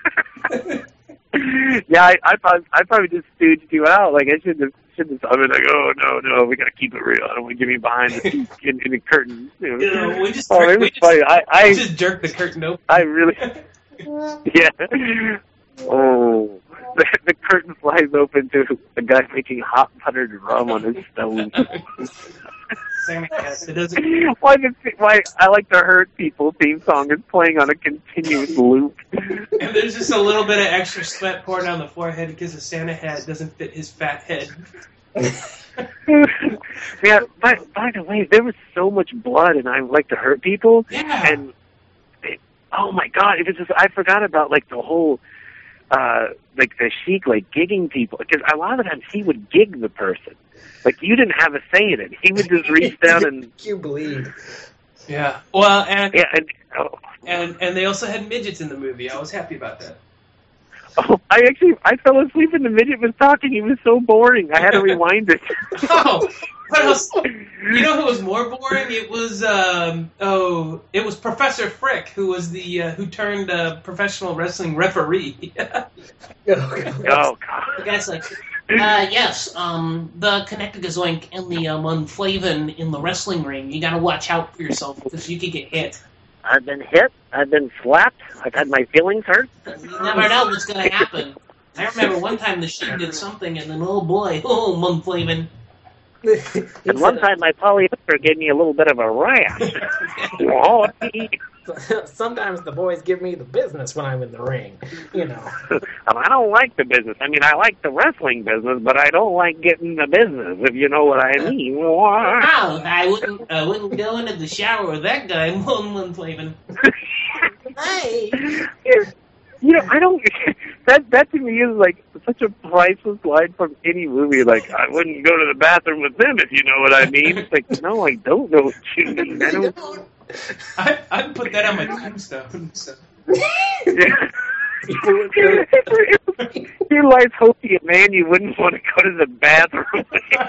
Yeah, I, I probably I probably just stooged you out. Like I shouldn't have shouldn't have. I was like, oh no no, we gotta keep it real. I don't want to get me behind the in, in the curtain. You know. You know, we just Oh, jerk, it we was just, funny. I I we just jerked the curtain open. I really yeah. Oh. The, the curtain flies open to a guy making hot buttered rum on his stove. Same guess. It doesn't. Why, the, why I Like to Hurt People theme song is playing on a continuous loop. And there's just a little bit of extra sweat pouring down the forehead because the Santa hat doesn't fit his fat head. Yeah, by, by the way, there was so much blood and I Like to Hurt People. Yeah. And, it, oh my God, it was just, I forgot about like the whole, uh, like the Sheik, like gigging people. Because a lot of the times he would gig the person. Like you didn't have a say in it. He would just reach down and... You bleed. Yeah. Well, and Yeah, and... Oh. and and they also had midgets in the movie. I was happy about that. Oh, I actually, I fell asleep when the midget was talking. He was so boring. I had to rewind it. Oh, what else? You know who was more boring? It was um oh, it was Professor Frick, who was the uh, who turned uh, professional wrestling referee. Oh, God. Oh, God. The guy's like, uh, yes, um, the Connecticut and the um, Unflavin in the wrestling ring. You gotta watch out for yourself because you could get hit. I've been hit. I've been slapped. I've had my feelings hurt. You never know what's gonna happen. I remember one time the Sheik did something, and then oh boy, oh Unflavin. And one time my polyester gave me a little bit of a rash. Oh, Sometimes the boys give me the business when I'm in the ring, you know. I don't like the business. I mean, I like the wrestling business, but I don't like getting the business, if you know what I mean. Wow, I wouldn't, I wouldn't go into the shower with that guy, Unflavin. Hey. You know, I don't. That that to me is like such a priceless line from any movie. Like, I wouldn't go to the bathroom with them, if you know what I mean. It's like, no, I don't know what you mean. I don't. I I'd put that on my tombstone. So. Yeah. Your life's hoping a man you wouldn't want to go to the bathroom.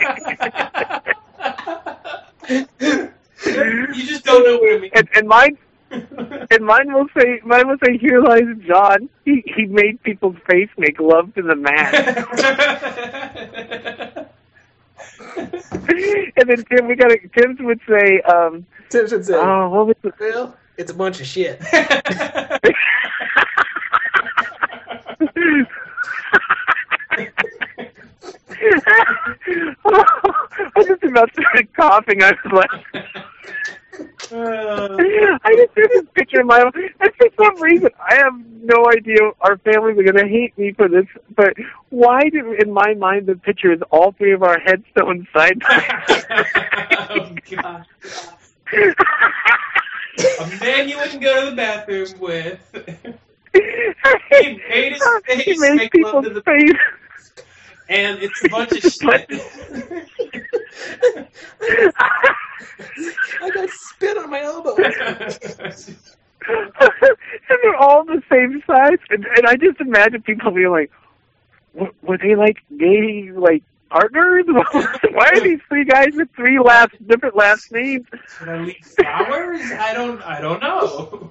You just don't know what I mean. And, and mine. And mine will say, mine will say, here lies John. He he made people's face make love to the mat. And then Tim, we got to, Tim would say, um, Tim should say, oh, what was the Phil, it's a bunch of shit. I just about started coughing. I was like, Uh, I just see this picture in my and for some reason I have no idea. Our families are gonna hate me for this, but why did in my mind the picture is all three of our headstones side by side? Oh God! A man you wouldn't go to the bathroom with. He made his face He made make love people's to the face. and it's a bunch of shit. I got spit on my elbow. And they're all the same size, and, and I just imagine people being like, "Were, were they like gay, like partners? Why are these three guys with three last different last names?" Should I leave flowers? I don't. I don't know.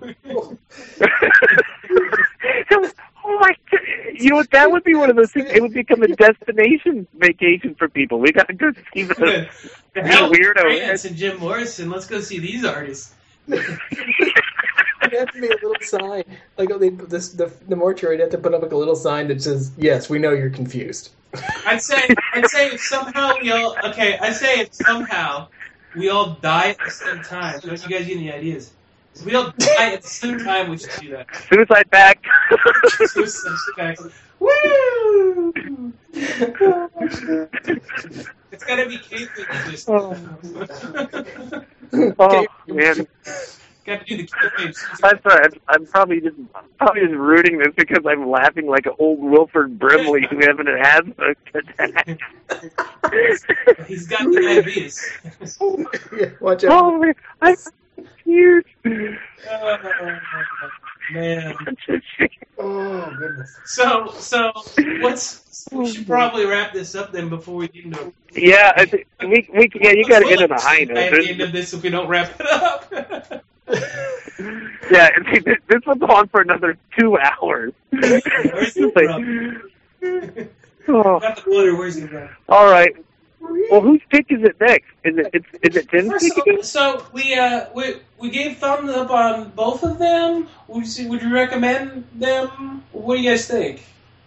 Oh my God! You know what? That would be one of those things. It would become a destination vacation for people. We got to go see the, The the hell, weirdo. France and Jim Morrison. Let's go see these artists. There'd have to be a little sign, like they, this, the the mortuary. They'd have to put up like a little sign that says, "Yes, we know you're confused." I'd say, I'd say if somehow we all, okay, I'd say if somehow we all die at the same time. Don't you guys get any ideas? If we all die at the same time, we should do that. Suicide Pact. Suicide Pact. Woo! It's gotta be kayfabe twist. Oh, oh man. Got to do the kayfabe. I'm sorry. I'm, I'm probably just probably just rooting this because I'm laughing like an old Wilford Brimley who's having an asthma attack. He's got the ideas. Yeah, watch out. Oh man, I'm confused. Oh, man. Oh goodness. So, so what's? We should probably wrap this up then before we get into. Yeah, I think we we yeah you got to end on a high note. At the end of this, if we don't wrap it up. Yeah, see, this, this will go on for another two hours. Where's the like, oh. Got the water. Where's the rub? All right. Well, whose pick is it next? Is it it's, is it Tim's First pick of again? all, so we uh we we gave thumbs up on both of them. Would you would you recommend them? What do you guys think?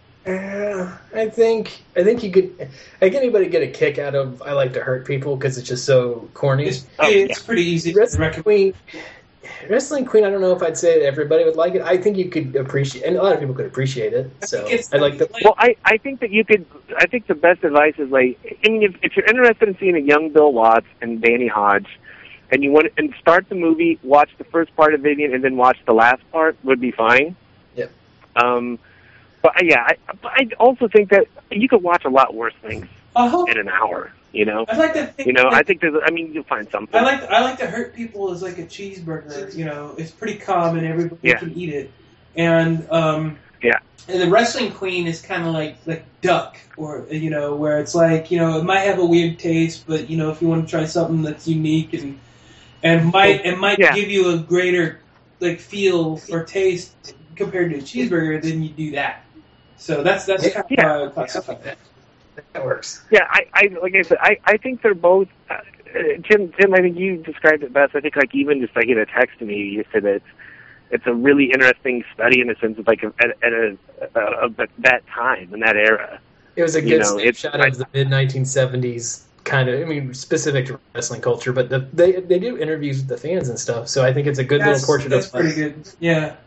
Uh, I think I think you could. I think anybody get a kick out of "I Like to Hurt People" because it's just so corny. It's, Oh, it's yeah. pretty easy to Wrestling recommend. Queen, Wrestling Queen. I don't know if I'd say that everybody would like it. I think you could appreciate, and a lot of people could appreciate it. So think it's I like the. like- Well, I, I think that you could. I think the best advice is like, I mean, if, if you're interested in seeing a young Bill Watts and Danny Hodge, and you want and start the movie, watch the first part of Vivian, and then watch the last part would be fine. Yep. Um, but uh, yeah, I, but I also think that you could watch a lot worse things Uh-huh. in an hour. You know, I like to think you know. that- I think there's. I mean, you'll find something. I like I like to hurt people as like a cheeseburger. You know, it's pretty common. Everybody Yeah. can eat it, and um, Yeah. And the Wrestling Queen is kind of like like duck, or you know, where it's like you know it might have a weird taste, but you know if you want to try something that's unique and and might it might Yeah. give you a greater like feel or taste compared to a cheeseburger, then you do that. So that's that's kind of Yeah. how I would classify that. That works. Yeah, I, I like I said, I, I think they're both. Uh, uh, Tim, Tim, I think you described it best. I think like even just like in a text to me, you said that it's, it's a really interesting study in the sense of like at, at a, a, a, a that time in that era. It was a You good know, it's- snapshot I- of the mid nineteen seventies kind of. I mean, specific to wrestling culture, but the, they they do interviews with the fans and stuff. So I think it's a good That's, little portrait that's of. pretty good. Yeah.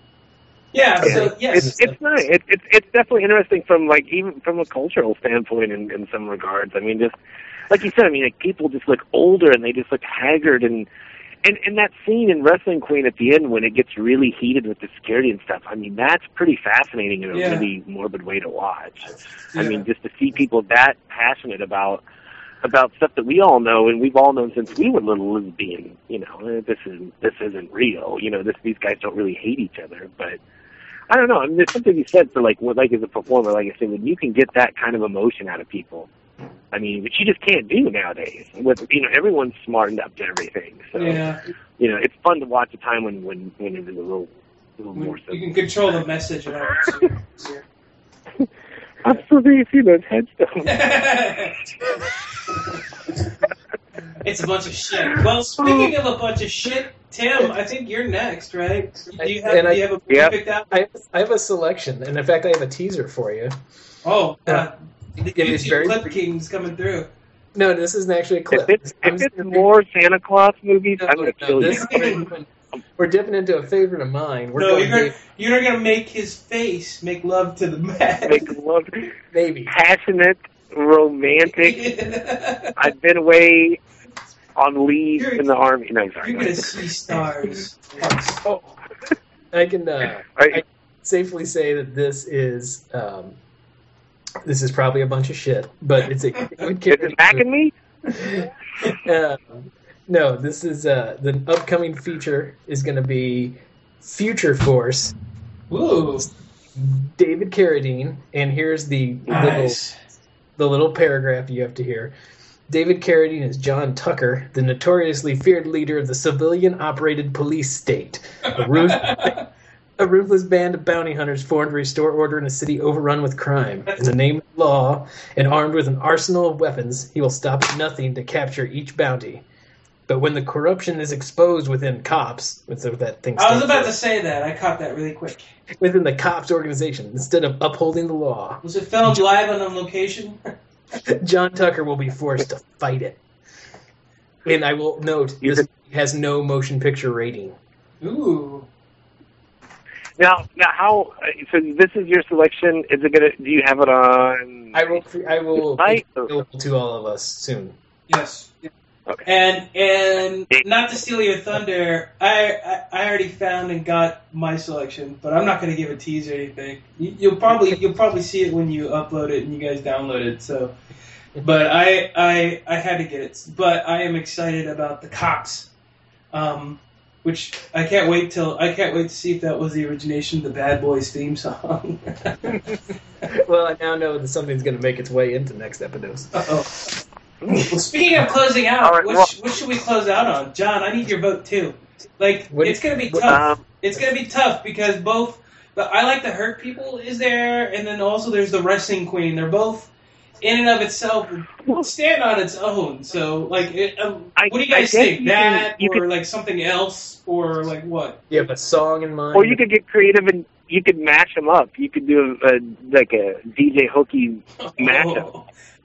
Yeah. So yes. It's it's nice. It, it's it's definitely interesting from like even from a cultural standpoint in, in some regards. I mean, just like you said, I mean, like people just look older and they just look haggard and. And and that scene in Wrestling Queen at the end when it gets really heated with the security and stuff, I mean, that's pretty fascinating in a Yeah. really morbid way to watch. Yeah. I mean, just to see people that passionate about about stuff that we all know and we've all known since we were little as being, you know, eh, this is this isn't real. You know, this these guys don't really hate each other. But I don't know. I mean, there's something you said for like what like as a performer, like I said, when you can get that kind of emotion out of people. I mean, which you just can't do nowadays. With you know, everyone's smartened up to everything. So Yeah. you know, it's fun to watch a time when when when it was a little, a little more You simple. can control the message and all that. I'm so ready to see those headstones. It's a bunch of shit. Well, speaking of a bunch of shit, Tim, I think you're next, right? Do you have, And I- do you have a movie Yep. picked out? I I have a selection, and in fact, I have a teaser for you. Oh, Uh, uh, the it is YouTube very- Clip King's coming through. No, this isn't actually a clip. If it's I'm if just it's gonna- more Santa Claus movies, No, I'm gonna no, kill this- you. We're dipping into a favorite of mine. We're No, going you're gonna, Dave- you're gonna make his face make love to the man. Make love, maybe. passionate, romantic. I've been away on leave You're- in the army. No, sorry. You're gonna see stars. Oh, I can uh, Are I safely say that this is um, this is probably a bunch of shit, but it's a good Is it back in me? uh, no, this is uh, the upcoming feature is going to be Future Force. Ooh, David Carradine, and here's the nice. little the little paragraph you have to hear. David Carradine is John Tucker, the notoriously feared leader of the civilian-operated police state. A, ruth- a ruthless band of bounty hunters formed to restore order in a city overrun with crime. In the name of law, and armed with an arsenal of weapons, he will stop at nothing to capture each bounty. But when the corruption is exposed within cops, what's that thing? I was stands about for? to say that. I caught that really quick. Within the cops organization, instead of upholding the law, Was it filmed live on a location? John Tucker will be forced to fight it. And I will note, You this could- has no motion picture rating. Ooh. Now, now, how? So this is your selection. Is it gonna? Do you have it on? I will. I will Right. make it available to all of us soon. Yes. Okay. And and not to steal your thunder, I, I I already found and got my selection, but I'm not going to give a tease or anything. You, you'll probably you'll probably see it when you upload it and you guys download it. So, but I I I had to get it. But I am excited about the Cops, um, which I can't wait till I can't wait to see if that was the origination of the Bad Boys theme song. Well, I now know that something's going to make its way into next episodes. Uh-oh. Well, speaking of closing out, All right, which, well- which should we close out on? John, I need your vote too. Like, What- it's gonna be what- tough. Um, It's gonna be tough because both the I Like to Hurt People is there, and then also there's the Wrestling Queen. They're both in and of itself stand on its own. So, like, it, um, I- what do you I guys guess think? you can- That you or could- like something else or like what? You have a song in mind. Or you could get creative and you could mash them up. You could do a, a like a D J Hooky mashup.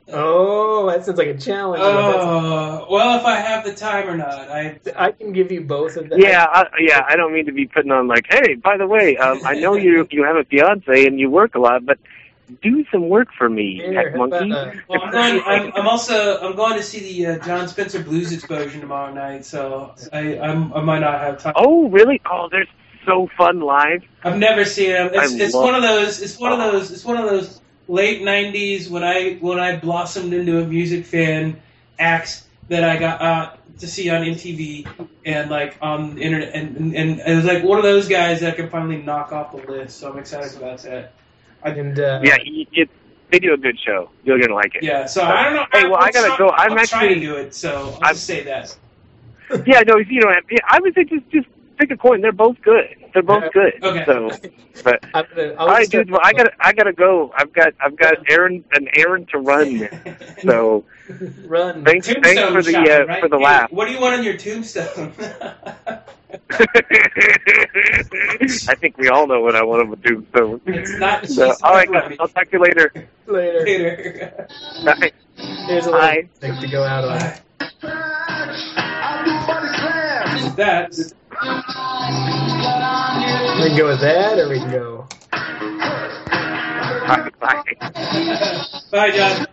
Oh, that sounds like a challenge. Oh, well, if I have the time or not, I. I can give you both of them. Yeah, I, yeah. I don't mean to be putting on like, hey, by the way, um, I know you you have a fiance and you work a lot, but do some work for me, Here, heck how about, monkey. uh, Well, I'm going. I'm, I'm also. I'm going to see the uh, John Spencer Blues Explosion tomorrow night, so I. I'm, I might not have time. Oh, really? Oh, they're so fun live. I've never seen him. It's, I it's love- one of those. It's one of those. It's one of those late nineties when I when I blossomed into a music fan acts that I got uh, to see on M T V and like on the internet, and, and and it was like one of those guys that can finally knock off the list. So I'm excited about that. And uh, Yeah, you, you, they do a good show. You're gonna like it. Yeah. So I don't know. Hey, well, I I'll gotta try- go. I'm I'll try to actually- do it. So I'll I'm- just say that. Yeah, no, you don't have. Yeah, I would say just just pick a coin. They're both good. They're both good. Okay. So, but I'm gonna, I'll all right, start- dude. Well, I gotta I gotta go. I've got I've got errand an errand to run. So run. thanks thanks Tombstone for the shopping, uh, right? for the Hey, laugh. What do you want on your tombstone? I think we all know what I want to do. So, It's not so cheese all right, pepperoni. I'll talk to you later. Later. Later. Bye. Here's a Bye. little thing to go out on. That. We can go with that, or we can go. Bye. Bye. Bye, John.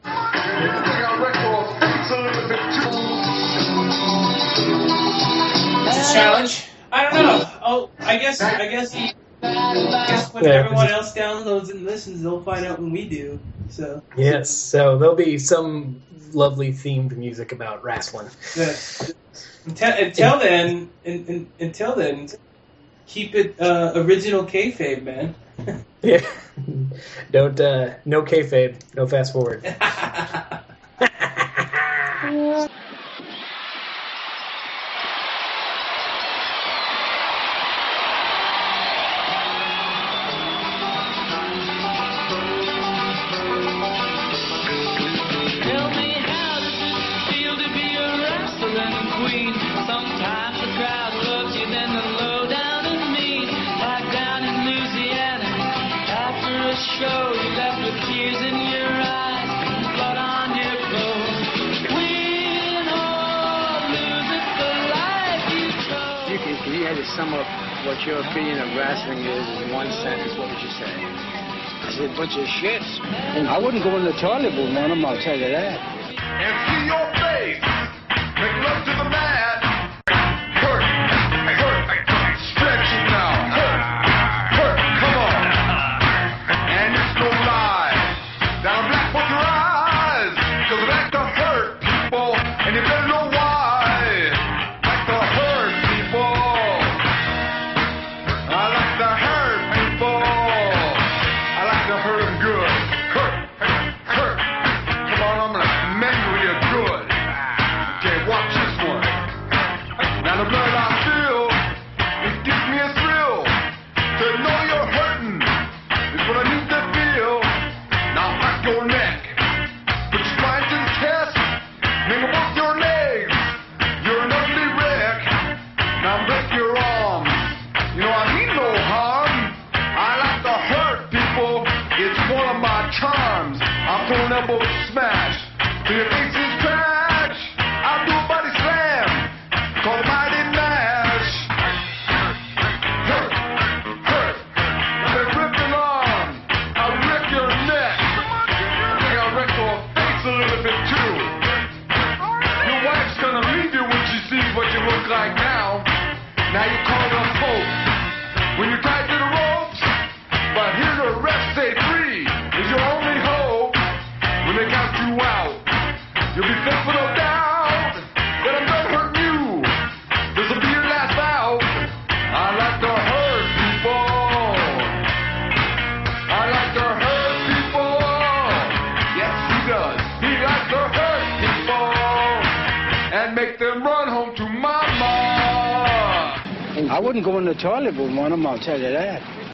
It's a challenge. I don't know. Oh, I guess. I guess. I guess when Yeah. everyone else downloads and listens, they'll find out when we do. So. Yes, so there'll be some lovely themed music about wrestling. Yeah. Until, until then, in, in, until then, keep it uh, original kayfabe, man. Yeah. Don't, uh, no kayfabe, no fast forward. Tell me, how does it feel to be a wrestling queen? Sometimes the crowd loves you, then the low down and mean. Like down in Louisiana, after a show, you left with tears in your eyes, blood on your clothes. Win or lose, it's the life you chose. You can, if you had to sum up what your opinion of wrestling is in one sentence, what would you say? I said, a bunch of shits. I wouldn't go in the toilet with one of them, I'll tell you that. And see your face. Make love to the man. Hurt. Hurt. Stretch it now. Hurt. Hurt. Come on. And it's no lie. Now black with your eyes. Cause I like to hurt people. And you better know why. Like to hurt people. I like to hurt people. I like to hurt them good. Hurt. Hurt. Come on, I'm gonna mangle you good. Okay, watch this one. home to mama. I wouldn't go in the toilet with one of them, I'll tell you that.